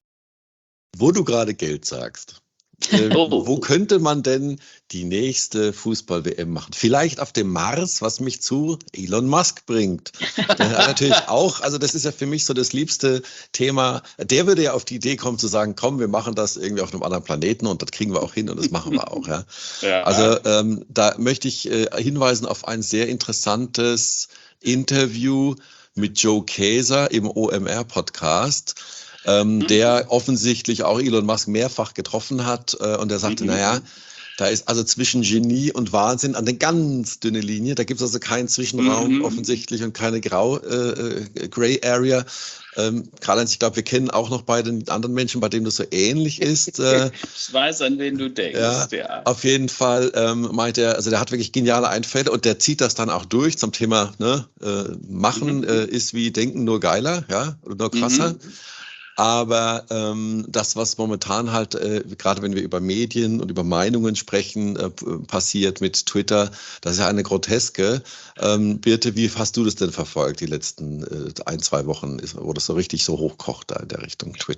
Wo du gerade Geld sagst. Äh, oh. Wo könnte man denn die nächste Fußball-W M machen? Vielleicht auf dem Mars, was mich zu Elon Musk bringt. Der hat natürlich auch, also das ist ja für mich so das liebste Thema. Der würde ja auf die Idee kommen zu sagen, komm, wir machen das irgendwie auf einem anderen Planeten und das kriegen wir auch hin und das machen wir auch. Ja. Ja. Also ähm, da möchte ich äh, hinweisen auf ein sehr interessantes Interview mit Joe Kaeser im O M R-Podcast. Ähm, mhm. Der offensichtlich auch Elon Musk mehrfach getroffen hat äh, und er sagte, mhm. naja, da ist also zwischen Genie und Wahnsinn eine ganz dünne Linie, da gibt es also keinen Zwischenraum mhm. offensichtlich und keine Grau, äh, Gray Area. Ähm, Karl-Heinz, ich glaube, wir kennen auch noch bei den anderen Menschen, bei denen das so ähnlich ist. Äh, ich weiß, an wen du denkst. Ja, ja. Auf jeden Fall ähm, meint er, also der hat wirklich geniale Einfälle und der zieht das dann auch durch zum Thema ne, äh, Machen mhm. äh, ist wie Denken nur geiler, ja, oder nur krasser. Mhm. Aber ähm, das, was momentan halt, äh, gerade wenn wir über Medien und über Meinungen sprechen, äh, passiert mit Twitter, das ist ja eine groteske. Ähm, Birte, wie hast du das denn verfolgt, die letzten äh, ein, zwei Wochen, wo das so richtig so hochkocht da in der Richtung Twitter?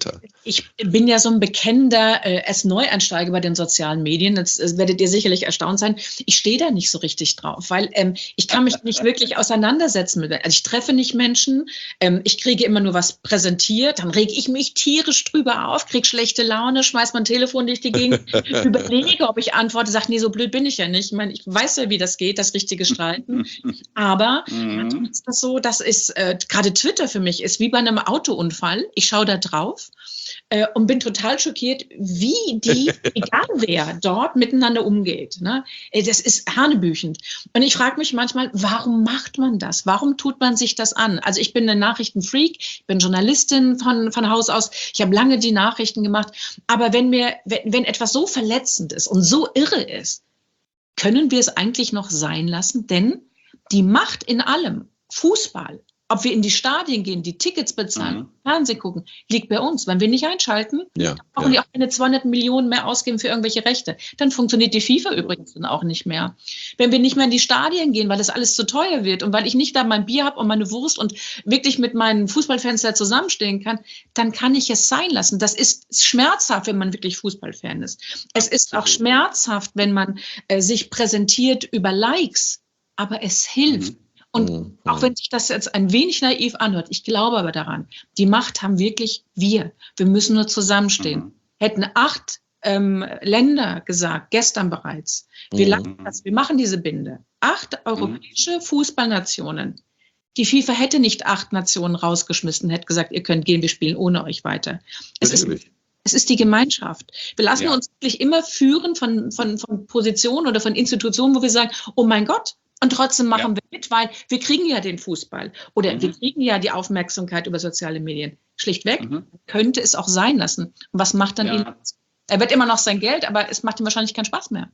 Ich bin ja so ein bekennender äh, erst Neueinsteiger bei den sozialen Medien. Jetzt äh, werdet ihr sicherlich erstaunt sein. Ich stehe da nicht so richtig drauf, weil ähm, ich kann mich nicht wirklich auseinandersetzen mit. Also ich treffe nicht Menschen. Ähm, ich kriege immer nur was präsentiert. Dann rege ich mich tierisch drüber auf, kriege schlechte Laune, schmeiß mein Telefon durch die Gegend, überlege, ob ich antworte, sage, nee, so blöd bin ich ja nicht. Ich meine, ich weiß ja, wie das geht, das richtige Streiten. Aber mhm. ist das so, das ist äh, gerade Twitter für mich ist wie bei einem Autounfall. Ich schaue da drauf. Äh, und bin total schockiert, wie die, egal wer, dort miteinander umgeht. Ne? Das ist hanebüchend. Und ich frage mich manchmal, warum macht man das? Warum tut man sich das an? Also ich bin ein Nachrichtenfreak, ich bin Journalistin von, von Haus aus, ich habe lange die Nachrichten gemacht. Aber wenn, mir, wenn, wenn etwas so verletzend ist und so irre ist, können wir es eigentlich noch sein lassen? Denn die Macht in allem, Fußball, ob wir in die Stadien gehen, die Tickets bezahlen, mhm. Fernsehen gucken, liegt bei uns. Wenn wir nicht einschalten, ja, brauchen ja. die auch keine zweihundert Millionen mehr ausgeben für irgendwelche Rechte. Dann funktioniert die FIFA übrigens dann auch nicht mehr. Wenn wir nicht mehr in die Stadien gehen, weil das alles zu teuer wird und weil ich nicht da mein Bier habe und meine Wurst und wirklich mit meinen Fußballfans da zusammenstehen kann, dann kann ich es sein lassen. Das ist schmerzhaft, wenn man wirklich Fußballfan ist. Es ist auch schmerzhaft, wenn man äh, sich präsentiert über Likes, aber es hilft. Mhm. Und mhm. auch wenn sich das jetzt ein wenig naiv anhört, ich glaube aber daran, die Macht haben wirklich wir. Wir müssen nur zusammenstehen. Mhm. Hätten acht ähm, Länder gesagt, gestern bereits, wir, mhm. lassen das, wir machen diese Binde. Acht europäische mhm. Fußballnationen. Die FIFA hätte nicht acht Nationen rausgeschmissen, hätte gesagt, ihr könnt gehen, wir spielen ohne euch weiter. Es ist, es ist die Gemeinschaft. Wir lassen ja. uns wirklich immer führen von, von, von Positionen oder von Institutionen, wo wir sagen, oh mein Gott, und trotzdem machen ja. wir mit, weil wir kriegen ja den Fußball oder mhm. wir kriegen ja die Aufmerksamkeit über soziale Medien. Schlichtweg, mhm. könnte es auch sein lassen. Und was macht dann ja. ihn? Er wird immer noch sein Geld, aber es macht ihm wahrscheinlich keinen Spaß mehr.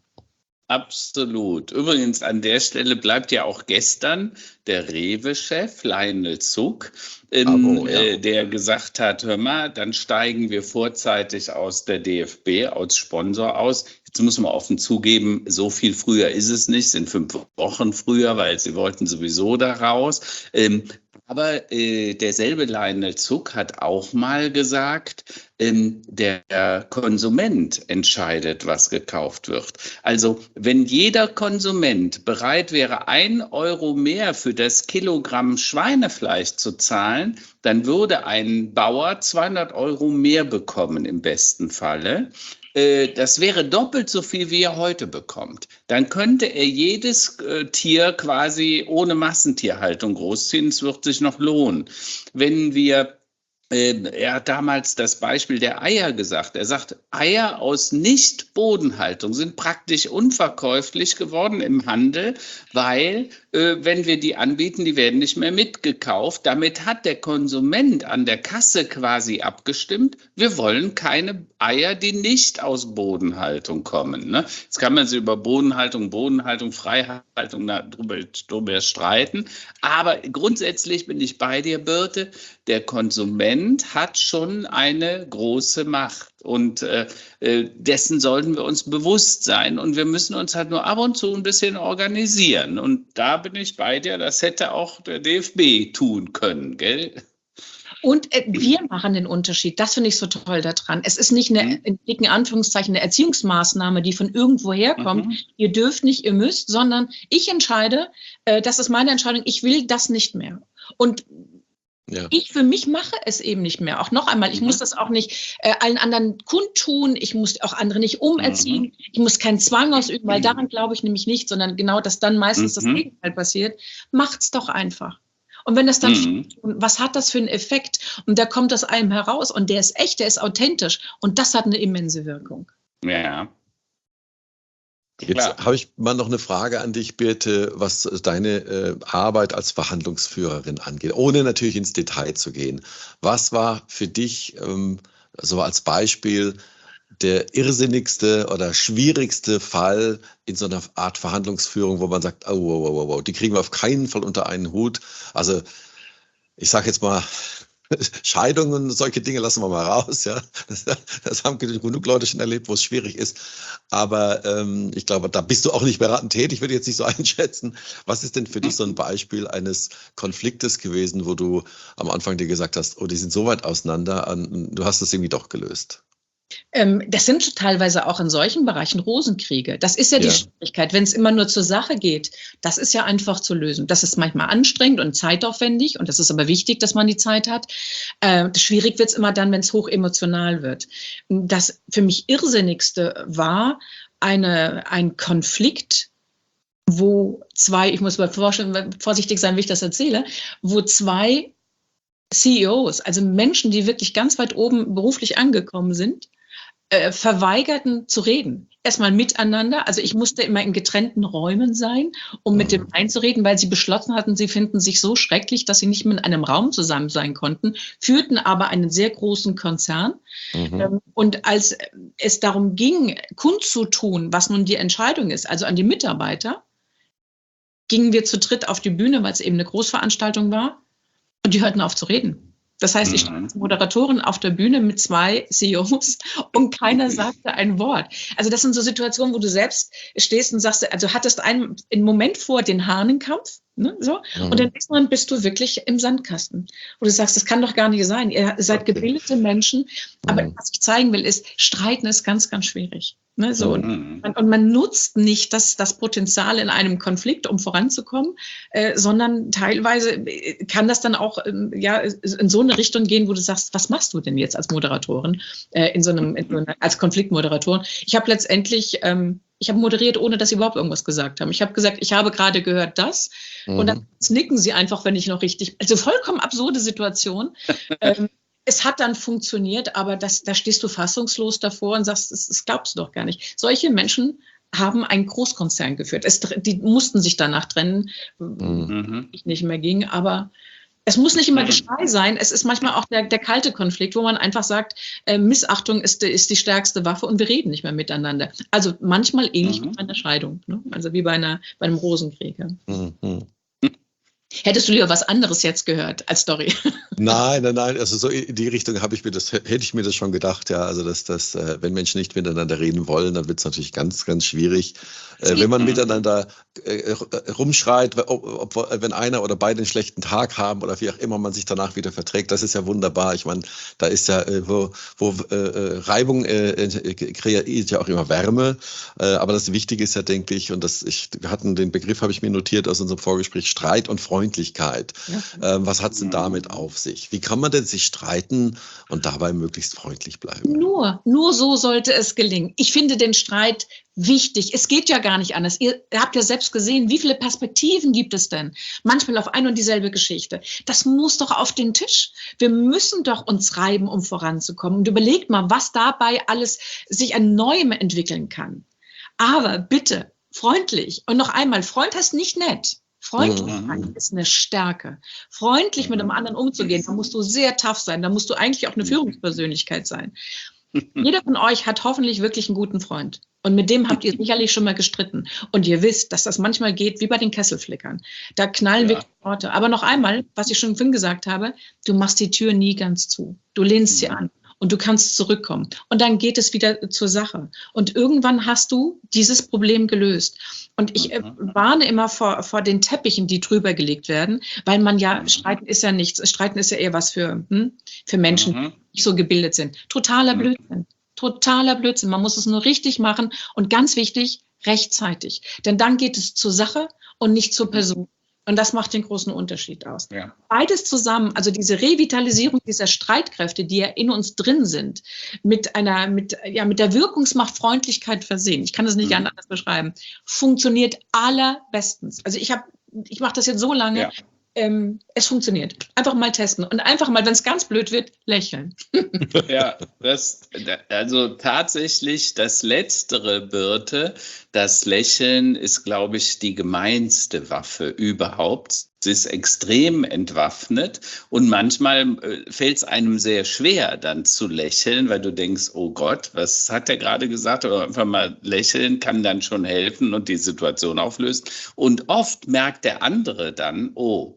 Absolut. Übrigens, an der Stelle bleibt ja auch gestern der Rewe-Chef Lionel Zuck, ähm, Abo, ja. äh, der gesagt hat, hör mal, dann steigen wir vorzeitig aus der D F B als Sponsor aus. Jetzt muss man offen zugeben, so viel früher ist es nicht, sind fünf Wochen früher, weil sie wollten sowieso da raus. Ähm, aber äh, derselbe Lionel Zuck hat auch mal gesagt, ähm, der Konsument entscheidet, was gekauft wird. Also wenn jeder Konsument bereit wäre, ein Euro mehr für das Kilogramm Schweinefleisch zu zahlen, dann würde ein Bauer zweihundert Euro mehr bekommen im besten Falle. Das wäre doppelt so viel, wie er heute bekommt. Dann könnte er jedes äh, Tier quasi ohne Massentierhaltung großziehen. Es wird sich noch lohnen. Wenn wir, äh, er hat damals das Beispiel der Eier gesagt. Er sagt, Eier aus Nicht-Bodenhaltung sind praktisch unverkäuflich geworden im Handel, weil, äh, wenn wir die anbieten, die werden nicht mehr mitgekauft. Damit hat der Konsument an der Kasse quasi abgestimmt, wir wollen keine Eier, die nicht aus Bodenhaltung kommen. Ne? Jetzt kann man sich über Bodenhaltung, Bodenhaltung, Freihaltung darüber, darüber streiten. Aber grundsätzlich bin ich bei dir, Birte. Der Konsument hat schon eine große Macht. Und äh, dessen sollten wir uns bewusst sein. Und wir müssen uns halt nur ab und zu ein bisschen organisieren. Und da bin ich bei dir, das hätte auch der D F B tun können, gell? Und äh, wir machen den Unterschied. Das finde ich so toll daran. Es ist nicht eine, in dicken Anführungszeichen, eine Erziehungsmaßnahme, die von irgendwo herkommt. Mhm. Ihr dürft nicht, ihr müsst, sondern ich entscheide, äh, das ist meine Entscheidung, ich will das nicht mehr. Und ja. ich für mich mache es eben nicht mehr. Auch noch einmal, ich mhm. muss das auch nicht äh, allen anderen kundtun, ich muss auch andere nicht umerziehen, mhm. ich muss keinen Zwang ausüben, weil daran glaube ich nämlich nicht, sondern genau, dass dann meistens mhm. das Gegenteil passiert. Macht's doch einfach. Und wenn das dann, mhm. was hat das für einen Effekt? Und da kommt aus einem heraus und der ist echt, der ist authentisch und das hat eine immense Wirkung. Ja. Jetzt habe ich mal noch eine Frage an dich, Birte, was deine äh, Arbeit als Verhandlungsführerin angeht, ohne natürlich ins Detail zu gehen. Was war für dich, ähm, so als Beispiel, der irrsinnigste oder schwierigste Fall in so einer Art Verhandlungsführung, wo man sagt, oh, wow, wow, wow, die kriegen wir auf keinen Fall unter einen Hut. Also ich sage jetzt mal, Scheidungen, solche Dinge lassen wir mal raus. Ja, das, das haben genug Leute schon erlebt, wo es schwierig ist. Aber ähm, ich glaube, da bist du auch nicht beratend tätig, würde ich jetzt nicht so einschätzen. Was ist denn für dich so ein Beispiel eines Konfliktes gewesen, wo du am Anfang dir gesagt hast, oh, die sind so weit auseinander, an, du hast das irgendwie doch gelöst? Ähm, das sind teilweise auch in solchen Bereichen Rosenkriege. Das ist ja die Ja. Schwierigkeit, wenn es immer nur zur Sache geht. Das ist ja einfach zu lösen. Das ist manchmal anstrengend und zeitaufwendig und das ist aber wichtig, dass man die Zeit hat. Äh, schwierig wird es immer dann, wenn es hoch emotional wird. Das für mich Irrsinnigste war eine, ein Konflikt, wo zwei, ich muss mal vorsichtig sein, wie ich das erzähle, wo zwei C E Os, also Menschen, die wirklich ganz weit oben beruflich angekommen sind, äh, verweigerten zu reden. Erstmal miteinander, also ich musste immer in getrennten Räumen sein, um mit dem einzureden, weil sie beschlossen hatten, sie finden sich so schrecklich, dass sie nicht mehr in einem Raum zusammen sein konnten, führten aber einen sehr großen Konzern. Mhm. Ähm, und als es darum ging, kundzutun, was nun die Entscheidung ist, also an die Mitarbeiter, gingen wir zu dritt auf die Bühne, weil es eben eine Großveranstaltung war. Und die hörten auf zu reden. Das heißt, ich stand als Moderatorin auf der Bühne mit zwei C E Os und keiner sagte ein Wort. Also das sind so Situationen, wo du selbst stehst und sagst, also hattest einen, einen Moment vor den Hahnenkampf, ne, so, mhm. und dann nächsten Mal bist du wirklich im Sandkasten. Wo du sagst, das kann doch gar nicht sein. Ihr seid okay. gebildete Menschen. Aber mhm. was ich zeigen will, ist, Streiten ist ganz, ganz schwierig. Ne, so. Mhm. und, und man nutzt nicht das, das Potenzial in einem Konflikt, um voranzukommen, äh, sondern teilweise kann das dann auch äh, ja, in so eine Richtung gehen, wo du sagst, was machst du denn jetzt als Moderatorin, äh, in so einem, in so einer, als Konfliktmoderatorin? Ich habe letztendlich, ähm, ich habe moderiert, ohne dass sie überhaupt irgendwas gesagt haben. Ich habe gesagt, ich habe gerade gehört das mhm. und dann nicken sie einfach, wenn ich noch richtig, also vollkommen absurde Situation. ähm, Es hat dann funktioniert, aber das, da stehst du fassungslos davor und sagst, das, das glaubst du doch gar nicht. Solche Menschen haben einen Großkonzern geführt. Es, die mussten sich danach trennen, mhm. nicht mehr ging, aber es muss nicht immer Geschrei sein. Es ist manchmal auch der, der kalte Konflikt, wo man einfach sagt, äh, Missachtung ist, ist die stärkste Waffe und wir reden nicht mehr miteinander. Also manchmal ähnlich mhm. wie bei einer Scheidung, ne? Also wie bei, einer, bei einem Rosenkrieg. Mhm. Hättest du lieber was anderes jetzt gehört als Story? Nein, nein, nein. Also so in die Richtung habe ich mir das, hätte ich mir das schon gedacht, ja. Also dass das, äh, wenn Menschen nicht miteinander reden wollen, dann wird es natürlich ganz, ganz schwierig. Äh, wenn man miteinander äh, rumschreit, ob, ob, wenn einer oder beide einen schlechten Tag haben oder wie auch immer man sich danach wieder verträgt, das ist ja wunderbar. Ich meine, da ist ja, äh, wo, wo äh, Reibung äh, kreiert ja auch immer Wärme. Äh, aber das Wichtige ist ja, denke ich, und das, ich, wir hatten den Begriff, habe ich mir notiert aus unserem Vorgespräch, Streit und Freundlichkeit. Ja. Ähm, was hat es denn damit auf sich? Wie kann man denn sich streiten und dabei möglichst freundlich bleiben? Nur, nur so sollte es gelingen. Ich finde den Streit wichtig. Es geht ja gar nicht anders. Ihr habt ja selbst gesehen, wie viele Perspektiven gibt es denn? Manchmal auf ein und dieselbe Geschichte. Das muss doch auf den Tisch. Wir müssen doch uns reiben, um voranzukommen. Und überlegt mal, was dabei alles sich an Neuem entwickeln kann. Aber bitte, freundlich. Und noch einmal, Freund heißt nicht nett. Freundlichkeit mhm. ist eine Stärke. Freundlich mit einem anderen umzugehen, da musst du sehr tough sein, da musst du eigentlich auch eine Führungspersönlichkeit sein. Jeder von euch hat hoffentlich wirklich einen guten Freund. Und mit dem habt ihr sicherlich schon mal gestritten. Und ihr wisst, dass das manchmal geht wie bei den Kesselflickern. Da knallen ja. wirklich Worte. Aber noch einmal, was ich schon vorhin gesagt habe, du machst die Tür nie ganz zu. Du lehnst sie an. Und du kannst zurückkommen. Und dann geht es wieder zur Sache. Und irgendwann hast du dieses Problem gelöst. Und ich äh, warne immer vor, vor den Teppichen, die drüber gelegt werden, weil man ja, Streiten ist ja nichts, Streiten ist ja eher was für, hm, für Menschen, die nicht so gebildet sind. Totaler Blödsinn. Totaler Blödsinn. Man muss es nur richtig machen und ganz wichtig, rechtzeitig. Denn dann geht es zur Sache und nicht zur Person. Und das macht den großen Unterschied aus. Ja. Beides zusammen, also diese Revitalisierung dieser Streitkräfte, die ja in uns drin sind, mit einer, mit, ja, mit der Wirkungsmacht Freundlichkeit versehen, ich kann das nicht mhm. anders beschreiben, funktioniert allerbestens. Also ich habe, ich mache das jetzt so lange, ja. ähm, es funktioniert. Einfach mal testen und einfach mal, wenn es ganz blöd wird, lächeln. Ja, das, also tatsächlich das Letztere, Birte, das Lächeln ist, glaube ich, die gemeinste Waffe überhaupt. Es ist extrem entwaffnet und manchmal äh, fällt es einem sehr schwer, dann zu lächeln, weil du denkst, oh Gott, was hat der gerade gesagt? Oder einfach mal lächeln kann dann schon helfen und die Situation auflösen. Und oft merkt der andere dann, oh,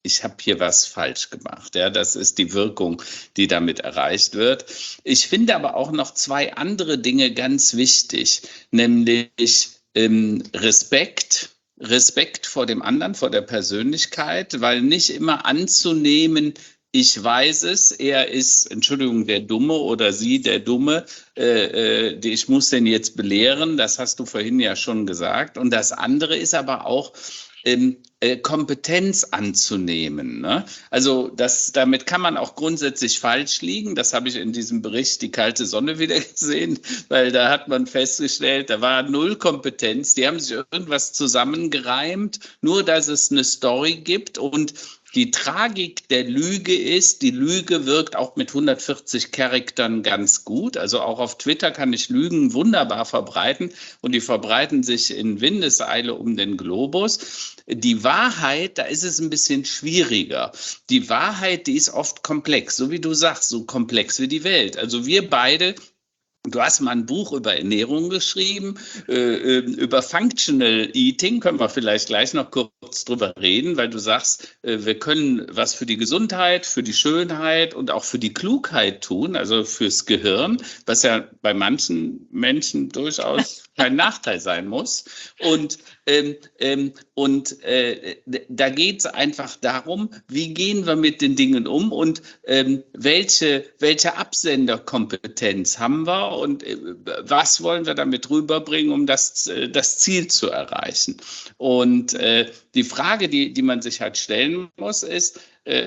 ich habe hier was falsch gemacht. Ja, das ist die Wirkung, die damit erreicht wird. Ich finde aber auch noch zwei andere Dinge ganz wichtig, nämlich ähm, Respekt. Respekt vor dem anderen, vor der Persönlichkeit, weil nicht immer anzunehmen, ich weiß es, er ist, Entschuldigung, der Dumme oder sie, der Dumme, äh, äh, ich muss den jetzt belehren, das hast du vorhin ja schon gesagt. Und das andere ist aber auch, ähm, äh, Kompetenz anzunehmen. Ne? Also das, damit kann man auch grundsätzlich falsch liegen. Das habe ich in diesem Bericht Die kalte Sonne wieder gesehen, weil da hat man festgestellt, da war null Kompetenz. Die haben sich irgendwas zusammengereimt, nur dass es eine Story gibt. Und die Tragik der Lüge ist, die Lüge wirkt auch mit hundertvierzig Charaktern ganz gut. Also auch auf Twitter kann ich Lügen wunderbar verbreiten und die verbreiten sich in Windeseile um den Globus. Die Wahrheit, da ist es ein bisschen schwieriger. Die Wahrheit, die ist oft komplex, so wie du sagst, so komplex wie die Welt. Also wir beide. Du hast mal ein Buch über Ernährung geschrieben, äh, über Functional Eating, können wir vielleicht gleich noch kurz drüber reden, weil du sagst, äh, wir können was für die Gesundheit, für die Schönheit und auch für die Klugheit tun, also fürs Gehirn, was ja bei manchen Menschen durchaus kein Nachteil sein muss. Und, ähm, ähm, und äh, da geht es einfach darum, wie gehen wir mit den Dingen um und ähm, welche, welche Absenderkompetenz haben wir und äh, was wollen wir damit rüberbringen, um das, äh, das Ziel zu erreichen. Und äh, die Frage, die, die man sich halt stellen muss, ist, äh,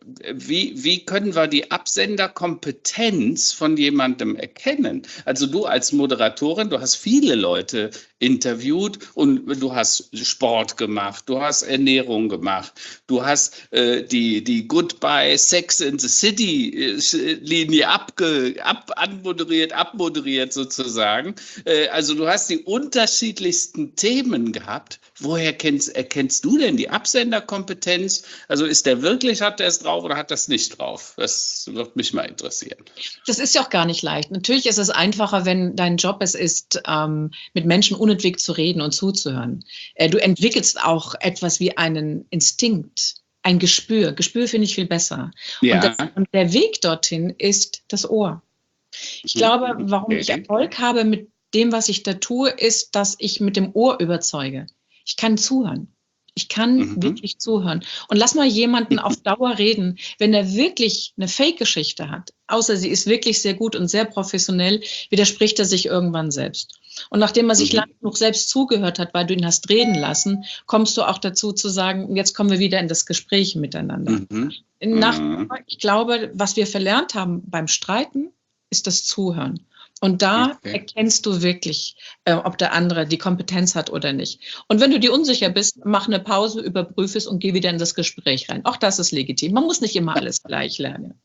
wie, wie können wir die Absenderkompetenz von jemandem erkennen? Also du als Moderatorin, du hast viele Leute interviewt und du hast Sport gemacht, du hast Ernährung gemacht, du hast äh, die, die Goodbye Sex in the City Linie abge, ab, anmoderiert, abmoderiert sozusagen. Äh, also du hast die unterschiedlichsten Themen gehabt. Woher kennst, erkennst du denn die Absenderkompetenz? Also ist der wirklich, hat der es drauf oder hat das nicht drauf? Das würde mich mal interessieren. Das ist ja auch gar nicht leicht. Natürlich ist es einfacher, wenn dein Job es ist, ähm, mit Menschen unentwegt zu reden und zuzuhören. Äh, du entwickelst auch etwas wie einen Instinkt, ein Gespür. Gespür finde ich viel besser. Ja. Und, das, und der Weg dorthin ist das Ohr. Ich glaube, warum ich Erfolg habe mit dem, was ich da tue, ist, dass ich mit dem Ohr überzeuge. Ich kann zuhören. Ich kann mhm. wirklich zuhören. Und lass mal jemanden auf Dauer reden, wenn er wirklich eine Fake-Geschichte hat, außer sie ist wirklich sehr gut und sehr professionell, widerspricht er sich irgendwann selbst. Und nachdem er sich mhm. lange genug selbst zugehört hat, weil du ihn hast reden lassen, kommst du auch dazu zu sagen, jetzt kommen wir wieder in das Gespräch miteinander. Mhm. Nach, ich glaube, was wir verlernt haben beim Streiten, ist das Zuhören. Und da okay. erkennst du wirklich, äh, ob der andere die Kompetenz hat oder nicht. Und wenn du dir unsicher bist, mach eine Pause, überprüfe es und geh wieder in das Gespräch rein. Auch das ist legitim. Man muss nicht immer alles gleich lernen.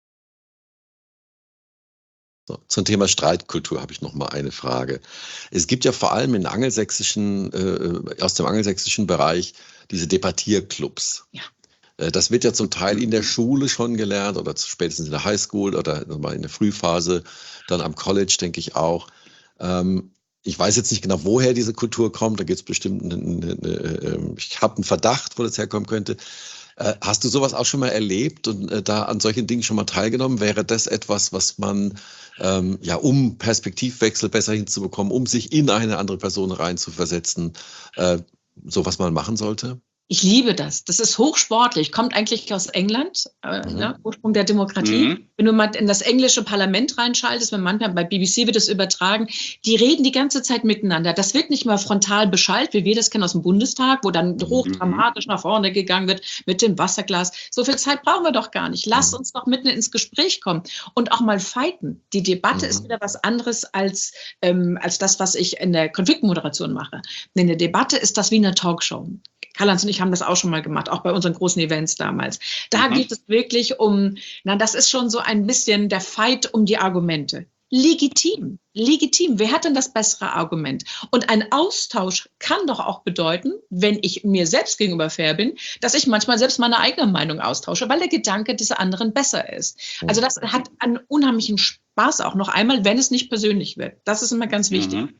So, zum Thema Streitkultur habe ich noch mal eine Frage. Es gibt ja vor allem in angelsächsischen, äh, aus dem angelsächsischen Bereich diese Debattierclubs. Ja. Das wird ja zum Teil in der Schule schon gelernt oder spätestens in der Highschool oder nochmal in der Frühphase, dann am College, denke ich auch. Ich weiß jetzt nicht genau, woher diese Kultur kommt. Da gibt es bestimmt, eine, eine, ich habe einen Verdacht, wo das herkommen könnte. Hast du sowas auch schon mal erlebt und da an solchen Dingen schon mal teilgenommen? Wäre das etwas, was man, ja, um Perspektivwechsel besser hinzubekommen, um sich in eine andere Person reinzuversetzen, so was man machen sollte? Ich liebe das. Das ist hochsportlich. Kommt eigentlich aus England, äh, mhm. ne? Ursprung der Demokratie. Mhm. Wenn du mal in das englische Parlament reinschaltest, wenn manchmal bei B B C wird es übertragen, die reden die ganze Zeit miteinander. Das wird nicht mal frontal beschallt, wie wir das kennen aus dem Bundestag, wo dann hochdramatisch nach vorne gegangen wird mit dem Wasserglas. So viel Zeit brauchen wir doch gar nicht. Lass uns doch mitten ins Gespräch kommen und auch mal fighten. Die Debatte mhm. ist wieder was anderes als, ähm, als das, was ich in der Konfliktmoderation mache. In der Debatte ist das wie eine Talkshow. Karl-Heinz und ich haben das auch schon mal gemacht, auch bei unseren großen Events damals. Da mhm. geht es wirklich um, na, das ist schon so ein bisschen der Fight um die Argumente. Legitim, legitim. Wer hat denn das bessere Argument? Und ein Austausch kann doch auch bedeuten, wenn ich mir selbst gegenüber fair bin, dass ich manchmal selbst meine eigene Meinung austausche, weil der Gedanke dieser anderen besser ist. Also das hat einen unheimlichen Spaß auch noch einmal, wenn es nicht persönlich wird. Das ist immer ganz wichtig. Mhm.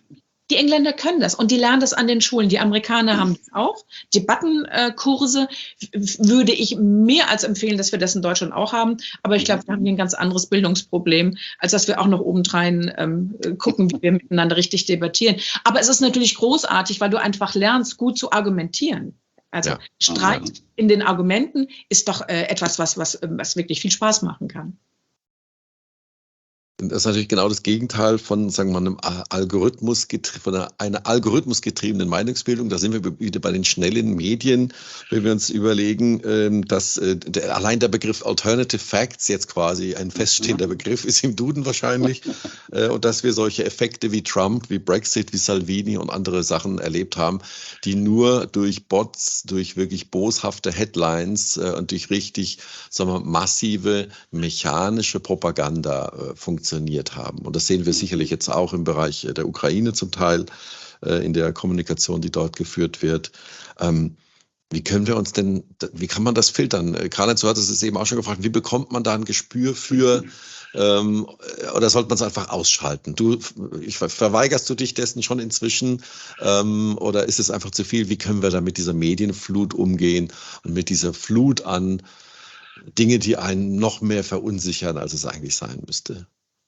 Die Engländer können das und die lernen das an den Schulen. Die Amerikaner haben das auch. Debattenkurse würde ich mehr als empfehlen, dass wir das in Deutschland auch haben. Aber ich glaube, wir haben hier ein ganz anderes Bildungsproblem, als dass wir auch noch obendrein ähm, gucken, wie wir miteinander richtig debattieren. Aber es ist natürlich großartig, weil du einfach lernst, gut zu argumentieren. Also ja. Streit in den Argumenten ist doch äh, etwas, was, was, was wirklich viel Spaß machen kann. Das ist natürlich genau das Gegenteil von, sagen wir mal, einem Algorithmus, von einer, einer algorithmusgetriebenen Meinungsbildung. Da sind wir wieder bei den schnellen Medien, wenn wir uns überlegen, dass der, allein der Begriff Alternative Facts jetzt quasi ein feststehender Begriff ist im Duden wahrscheinlich und dass wir solche Effekte wie Trump, wie Brexit, wie Salvini und andere Sachen erlebt haben, die nur durch Bots, durch wirklich boshafte Headlines und durch richtig, sagen wir, massive mechanische Propaganda funktionieren. haben. Und das sehen wir sicherlich jetzt auch im Bereich der Ukraine zum Teil, äh, in der Kommunikation, die dort geführt wird. Ähm, wie können wir uns denn, wie kann man das filtern? Karl-Heinz, du hattest es eben auch schon gefragt, wie bekommt man da ein Gespür für, ähm, oder sollte man es einfach ausschalten? Du, ich, verweigerst du dich dessen schon inzwischen, ähm, oder ist es einfach zu viel? Wie können wir da mit dieser Medienflut umgehen und mit dieser Flut an Dinge, die einen noch mehr verunsichern, als es eigentlich sein müsste?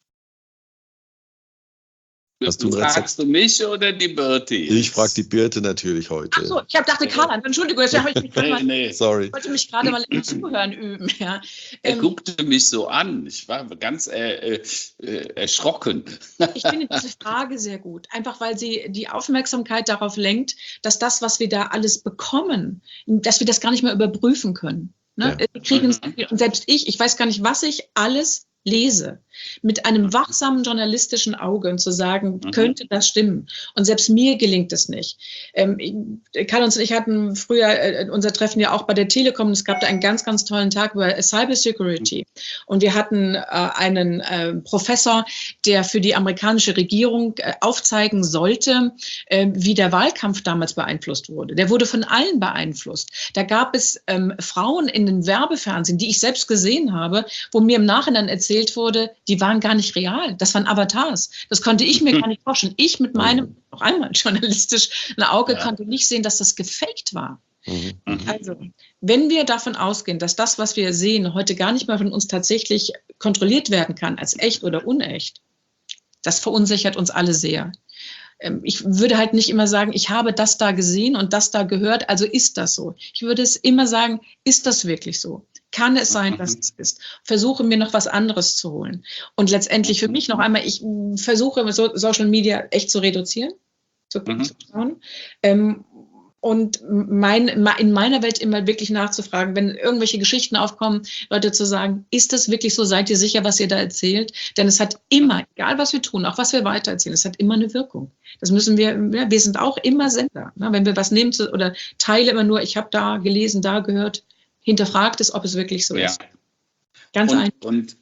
Hast du Fragst du mich oder die Birte? Jetzt? Ich frage die Birte natürlich heute. Ach so, ich hab dachte Karl-Heinz, Entschuldigung, jetzt habe ich mich nee, nee. Sorry. Ich wollte mich gerade mal im Zuhören üben. Ja. Er ähm, guckte mich so an, ich war ganz äh, äh, erschrocken. Ich finde diese Frage sehr gut, einfach weil sie die Aufmerksamkeit darauf lenkt, dass das, was wir da alles bekommen, dass wir das gar nicht mehr überprüfen können. Ne? Ja. Wir kriegen, mhm. Und selbst ich, ich weiß gar nicht, was ich alles lese, mit einem wachsamen journalistischen Auge und zu sagen, mhm. könnte das stimmen? Und selbst mir gelingt es nicht. Ähm, Karl und ich hatten früher äh, unser Treffen ja auch bei der Telekom und es gab da einen ganz, ganz tollen Tag über Cybersecurity. Und wir hatten äh, einen äh, Professor, der für die amerikanische Regierung äh, aufzeigen sollte, äh, wie der Wahlkampf damals beeinflusst wurde. Der wurde von allen beeinflusst. Da gab es ähm, Frauen in den Werbefernsehen, die ich selbst gesehen habe, wo mir im Nachhinein erzählt wurde, die waren gar nicht real. Das waren Avatars. Das konnte ich mir gar nicht vorstellen. Ich mit meinem, noch einmal journalistisch, ein Auge ja. konnte nicht sehen, dass das gefaked war. Mhm. Also, wenn wir davon ausgehen, dass das, was wir sehen, heute gar nicht mehr von uns tatsächlich kontrolliert werden kann, als echt oder unecht, das verunsichert uns alle sehr. Ich würde halt nicht immer sagen, ich habe das da gesehen und das da gehört, also ist das so. Ich würde es immer sagen, ist das wirklich so? Kann es sein, dass es ist? Versuche mir noch was anderes zu holen. Und letztendlich für mich noch einmal, ich versuche so Social Media echt zu reduzieren, zu, mhm. zu schauen. Ähm, und mein, in meiner Welt immer wirklich nachzufragen, wenn irgendwelche Geschichten aufkommen, Leute zu sagen, ist das wirklich so? Seid ihr sicher, was ihr da erzählt? Denn es hat immer, egal was wir tun, auch was wir weitererzählen, es hat immer eine Wirkung. Das müssen wir, ja, wir sind auch immer Sender. Ne? Wenn wir was nehmen zu, oder teile immer nur, ich habe da gelesen, da gehört, hinterfragt es, ob es wirklich so ja. ist. Ganz und, einfach. Und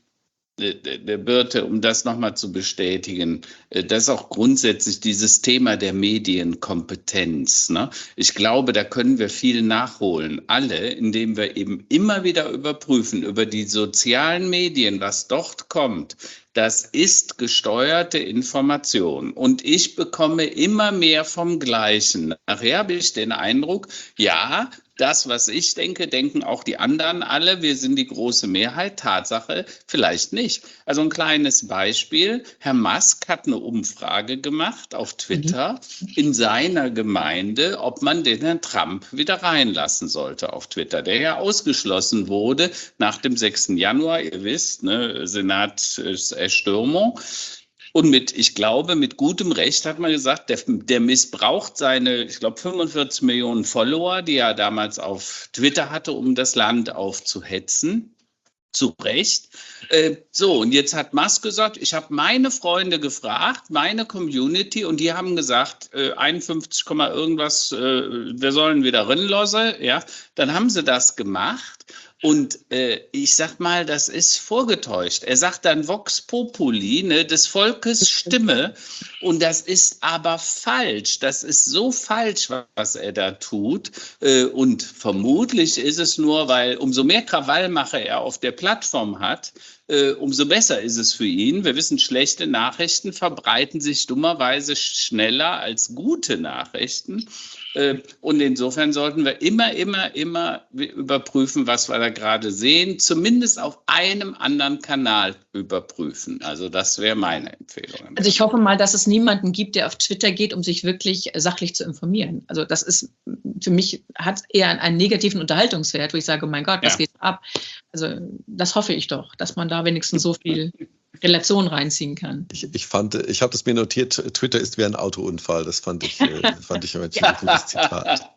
der Birte, um das nochmal zu bestätigen, das ist auch grundsätzlich dieses Thema der Medienkompetenz. Ne? Ich glaube, da können wir viel nachholen, alle, indem wir eben immer wieder überprüfen über die sozialen Medien, was dort kommt. Das ist gesteuerte Information und ich bekomme immer mehr vom Gleichen. Nachher habe ich den Eindruck, ja, das, was ich denke, denken auch die anderen alle. Wir sind die große Mehrheit. Tatsache, vielleicht nicht. Also ein kleines Beispiel. Herr Musk hat eine Umfrage gemacht auf Twitter mhm. in seiner Gemeinde, ob man den Herrn Trump wieder reinlassen sollte auf Twitter, der ja ausgeschlossen wurde nach dem sechsten Januar. Ihr wisst, ne, Senatserstürmung. Und mit, ich glaube, mit gutem Recht hat man gesagt, der, der missbraucht seine, ich glaube, fünfundvierzig Millionen Follower, die er damals auf Twitter hatte, um das Land aufzuhetzen. Zu Recht. Äh, so, und jetzt hat Musk gesagt, ich habe meine Freunde gefragt, meine Community, und die haben gesagt, äh, einundfünfzig, irgendwas, äh, wir sollen wieder rinlassen. Ja, dann haben sie das gemacht. Und äh, ich sag mal, das ist vorgetäuscht. Er sagt dann Vox Populi, ne, des Volkes Stimme. Und das ist aber falsch. Das ist so falsch, was er da tut. Äh, und vermutlich ist es nur, weil umso mehr Krawallmache er auf der Plattform hat, äh, umso besser ist es für ihn. Wir wissen, schlechte Nachrichten verbreiten sich dummerweise schneller als gute Nachrichten. Äh, und insofern sollten wir immer, immer, immer überprüfen, was wir da gerade sehen, zumindest auf einem anderen Kanal überprüfen. Also das wäre meine Empfehlung. Also ich hoffe mal, dass es niemanden gibt, der auf Twitter geht, um sich wirklich sachlich zu informieren. Also das ist für mich, hat eher einen, einen negativen Unterhaltungswert, wo ich sage, oh mein Gott, was ja. geht ab? Also das hoffe ich doch, dass man da wenigstens so viel Relation reinziehen kann. Ich, ich fand, ich habe das mir notiert, Twitter ist wie ein Autounfall. Das fand ich, äh, fand ich ein ziemlich gutes Zitat.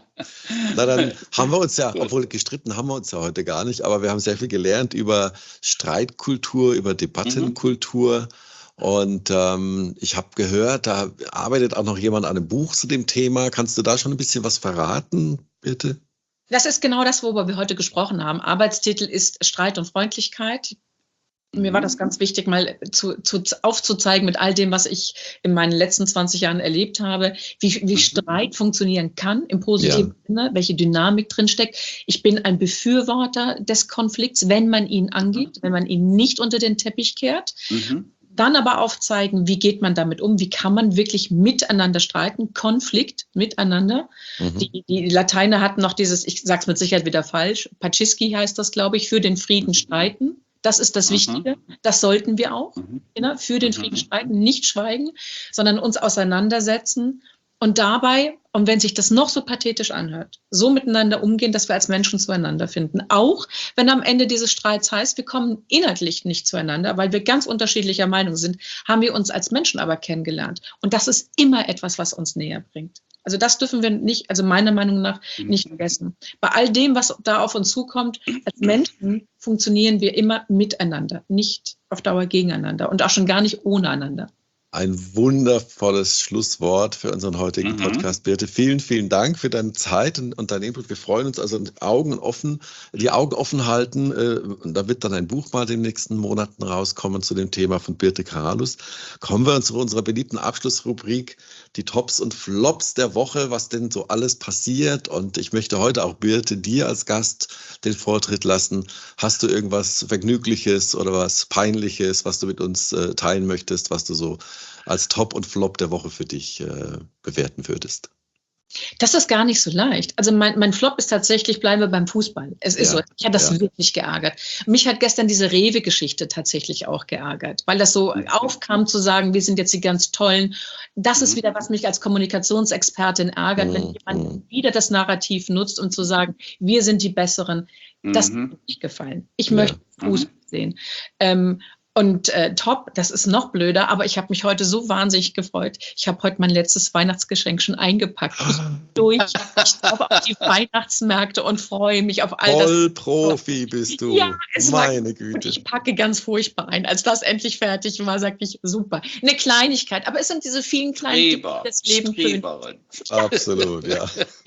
Na, dann haben wir uns ja, obwohl gestritten haben wir uns ja heute gar nicht, aber wir haben sehr viel gelernt über Streitkultur, über Debattenkultur. Mhm. Und ähm, ich habe gehört, da arbeitet auch noch jemand an einem Buch zu dem Thema. Kannst du da schon ein bisschen was verraten, bitte? Das ist genau das, worüber wir heute gesprochen haben. Arbeitstitel ist Streit und Freundlichkeit. Mir war das ganz wichtig, mal zu, zu, aufzuzeigen mit all dem, was ich in meinen letzten zwanzig Jahren erlebt habe, wie, wie Streit funktionieren kann im positiven ja. Sinne, welche Dynamik drinsteckt. Ich bin ein Befürworter des Konflikts, wenn man ihn angeht, wenn man ihn nicht unter den Teppich kehrt. Mhm. Dann aber aufzeigen, wie geht man damit um, wie kann man wirklich miteinander streiten, Konflikt miteinander. Mhm. Die, die Lateiner hatten noch dieses, ich sage es mit Sicherheit wieder falsch, Pacisci heißt das, glaube ich, für den Frieden streiten. Das ist das Wichtige, mhm. das sollten wir auch, mhm. genau, für den Frieden streiten, nicht schweigen, sondern uns auseinandersetzen und dabei, und wenn sich das noch so pathetisch anhört, so miteinander umgehen, dass wir als Menschen zueinander finden. Auch wenn am Ende dieses Streits heißt, wir kommen inhaltlich nicht zueinander, weil wir ganz unterschiedlicher Meinung sind, haben wir uns als Menschen aber kennengelernt. Und das ist immer etwas, was uns näher bringt. Also das dürfen wir nicht, also meiner Meinung nach, nicht vergessen. Bei all dem, was da auf uns zukommt, als Menschen funktionieren wir immer miteinander, nicht auf Dauer gegeneinander und auch schon gar nicht ohne einander. Ein wundervolles Schlusswort für unseren heutigen mhm. Podcast, Birte. Vielen, vielen Dank für deine Zeit und, und deinen Input. Wir freuen uns also, die Augen offen, die Augen offen halten. Äh, und da wird dann ein Buch mal in den nächsten Monaten rauskommen zu dem Thema von Birte Karalus. Kommen wir zu unserer beliebten Abschlussrubrik, die Tops und Flops der Woche, was denn so alles passiert. Und ich möchte heute auch, Birte, dir als Gast den Vortritt lassen. Hast du irgendwas Vergnügliches oder was Peinliches, was du mit uns äh, teilen möchtest, was du so als Top und Flop der Woche für dich äh, bewerten würdest? Das ist gar nicht so leicht. Also mein, mein Flop ist tatsächlich, bleiben wir beim Fußball. Es ist ja, so, ich hat das ja. wirklich geärgert. Mich hat gestern diese Rewe-Geschichte tatsächlich auch geärgert, weil das so aufkam zu sagen, wir sind jetzt die ganz Tollen. Das ist wieder, was mich als Kommunikationsexpertin ärgert, wenn jemand wieder das Narrativ nutzt, um zu sagen, wir sind die Besseren. Das mhm. hat mir nicht gefallen. Ich ja. möchte Fußball mhm. sehen. Ähm, Und äh, top, das ist noch blöder, aber ich habe mich heute so wahnsinnig gefreut. Ich habe heute mein letztes Weihnachtsgeschenk schon eingepackt. Ich bin durch, ich glaube auf die Weihnachtsmärkte und freue mich auf all das. Vollprofi bist du, ja, es meine war, Güte. Ich packe ganz furchtbar ein. Als das endlich fertig war, sagte ich, super. Eine Kleinigkeit, aber es sind diese vielen kleinen Dinge, das Leben füllen. Absolut, ja.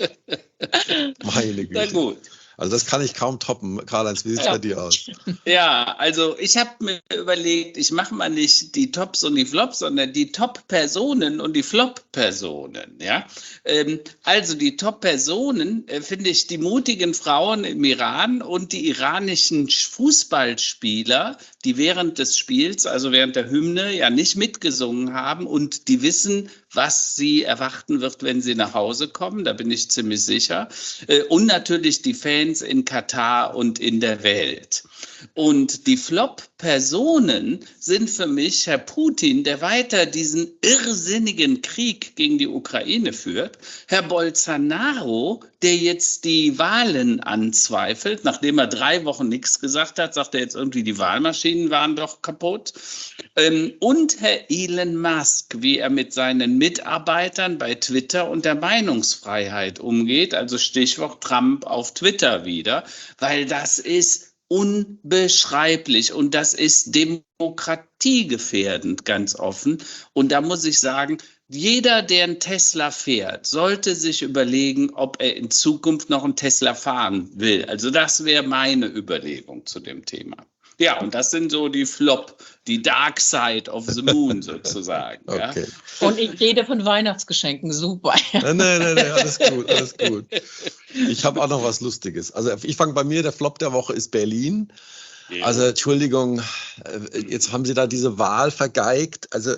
Meine Güte. Na gut. Also das kann ich kaum toppen. Karl-Heinz, wie sieht es ja. bei dir aus? Ja, also ich habe mir überlegt, ich mache mal nicht die Tops und die Flops, sondern die Top-Personen und die Flop-Personen. Ja? Ähm, also die Top-Personen äh, finde ich die mutigen Frauen im Iran und die iranischen Fußballspieler, die während des Spiels, also während der Hymne, ja nicht mitgesungen haben und die wissen, was sie erwarten wird, wenn sie nach Hause kommen. Da bin ich ziemlich sicher. Äh, und natürlich die Fans in Katar und in der Welt. Und die Flop-Personen sind für mich Herr Putin, der weiter diesen irrsinnigen Krieg gegen die Ukraine führt, Herr Bolsonaro, der jetzt die Wahlen anzweifelt, nachdem er drei Wochen nichts gesagt hat, sagt er jetzt irgendwie, die Wahlmaschinen waren doch kaputt. Ähm, und Herr Elon Musk, wie er mit seinen Mitarbeitern bei Twitter und der Meinungsfreiheit umgeht, also Stichwort Trump auf Twitter wieder, weil das ist unbeschreiblich und das ist demokratiegefährdend, ganz offen. Und da muss ich sagen, jeder, der einen Tesla fährt, sollte sich überlegen, ob er in Zukunft noch einen Tesla fahren will. Also das wäre meine Überlegung zu dem Thema. Ja, und das sind so die Flop, die Dark Side of the Moon sozusagen. Okay. Ja. Und ich rede von Weihnachtsgeschenken, super. Nein, nein, nein, nein, alles gut, alles gut. Ich habe auch noch was Lustiges. Also ich fange bei mir, der Flop der Woche ist Berlin. Also Entschuldigung, jetzt haben Sie da diese Wahl vergeigt. Also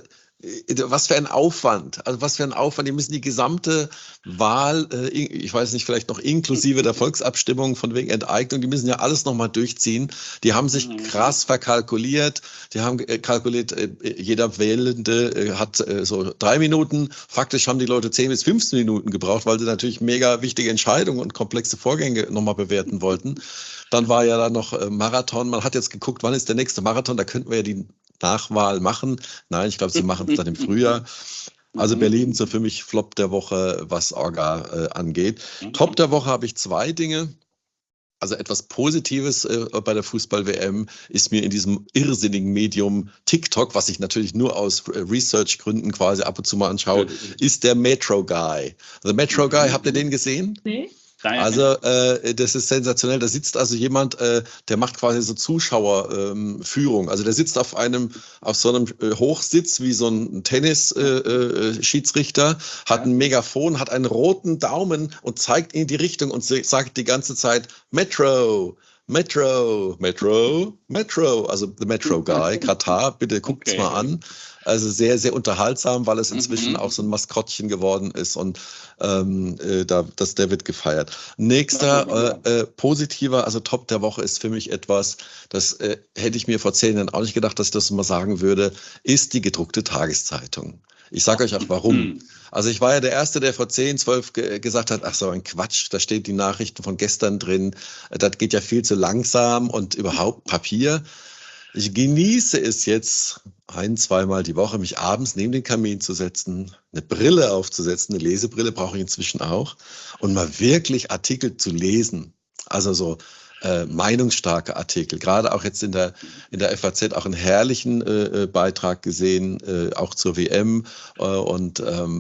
was für ein Aufwand, also was für ein Aufwand. Die müssen die gesamte Wahl, ich weiß nicht, vielleicht noch inklusive der Volksabstimmung von wegen Enteignung, die müssen ja alles nochmal durchziehen. Die haben sich krass verkalkuliert. Die haben kalkuliert, jeder Wählende hat so drei Minuten. Faktisch haben die Leute zehn bis fünfzehn Minuten gebraucht, weil sie natürlich mega wichtige Entscheidungen und komplexe Vorgänge nochmal bewerten wollten. Dann war ja da noch Marathon. Man hat jetzt geguckt, wann ist der nächste Marathon? Da könnten wir ja die Nachwahl machen. Nein, ich glaube, sie machen es dann im Frühjahr. Also Berlin so für mich Flop der Woche, was Orga äh, angeht. Top der Woche habe ich zwei Dinge. Also etwas Positives äh, bei der Fußball-W M ist mir in diesem irrsinnigen Medium TikTok, was ich natürlich nur aus äh, Research-Gründen quasi ab und zu mal anschaue, ist der Metro Guy. Also Metro Guy, habt ihr den gesehen? Nee. Also äh, das ist sensationell. Da sitzt also jemand, äh, der macht quasi so Zuschauerführung. Ähm, also der sitzt auf einem, auf so einem äh, Hochsitz wie so ein Tennis-Schiedsrichter, äh, äh, hat ja. ein Megafon, hat einen roten Daumen und zeigt in die Richtung und sagt die ganze Zeit Metro. Metro, Metro, Metro, also The Metro Guy, Katar, bitte guckt's okay. mal an. Also sehr, sehr unterhaltsam, weil es inzwischen mhm. auch so ein Maskottchen geworden ist und ähm, äh, da, das, der wird gefeiert. Nächster äh, äh, positiver, also Top der Woche ist für mich etwas, das äh, hätte ich mir vor zehn Jahren auch nicht gedacht, dass ich das mal sagen würde, ist die gedruckte Tageszeitung. Ich sage euch auch warum. Also ich war ja der Erste, der vor zehn, zwölf ge- gesagt hat, ach so ein Quatsch, da steht die Nachrichten von gestern drin, das geht ja viel zu langsam und überhaupt Papier. Ich genieße es jetzt ein-, zweimal die Woche, mich abends neben den Kamin zu setzen, eine Brille aufzusetzen, eine Lesebrille brauche ich inzwischen auch, und mal wirklich Artikel zu lesen. Also so äh, meinungsstarke Artikel, gerade auch jetzt in der, in der F A Z auch einen herrlichen äh, Beitrag gesehen, äh, auch zur W M äh, und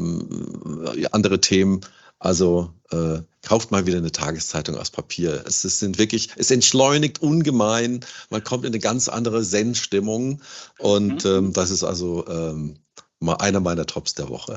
ähm, andere Themen. Also äh, kauft mal wieder eine Tageszeitung aus Papier. Es, es sind wirklich, es entschleunigt ungemein. Man kommt in eine ganz andere Zen-Stimmung und ähm, das ist also ähm, mal einer meiner Tops der Woche.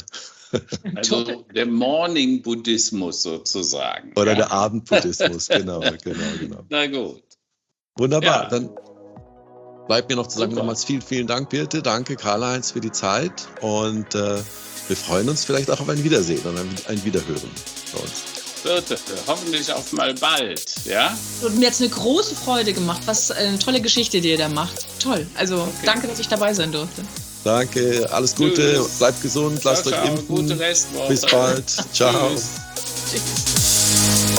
Also der Morning-Buddhismus sozusagen. Oder ja. der Abend-Buddhismus, genau, genau, genau. Na gut. Wunderbar, ja. Dann bleibt mir noch zu sagen, Super. nochmals vielen, vielen Dank, Birte. Danke, Karl-Heinz, für die Zeit und äh, wir freuen uns vielleicht auch auf ein Wiedersehen und ein, ein Wiederhören bei uns. Bitte, hoffentlich auf mal bald, ja? Und mir hat es eine große Freude gemacht, was eine tolle Geschichte, die ihr da macht. Toll, also okay. danke, dass ich dabei sein durfte. Danke, alles Gute, Tschüss. Bleibt gesund, lasst ciao, euch ciao. impfen. Gute Restwoche. Bis bald, ciao. Tschüss. Tschüss.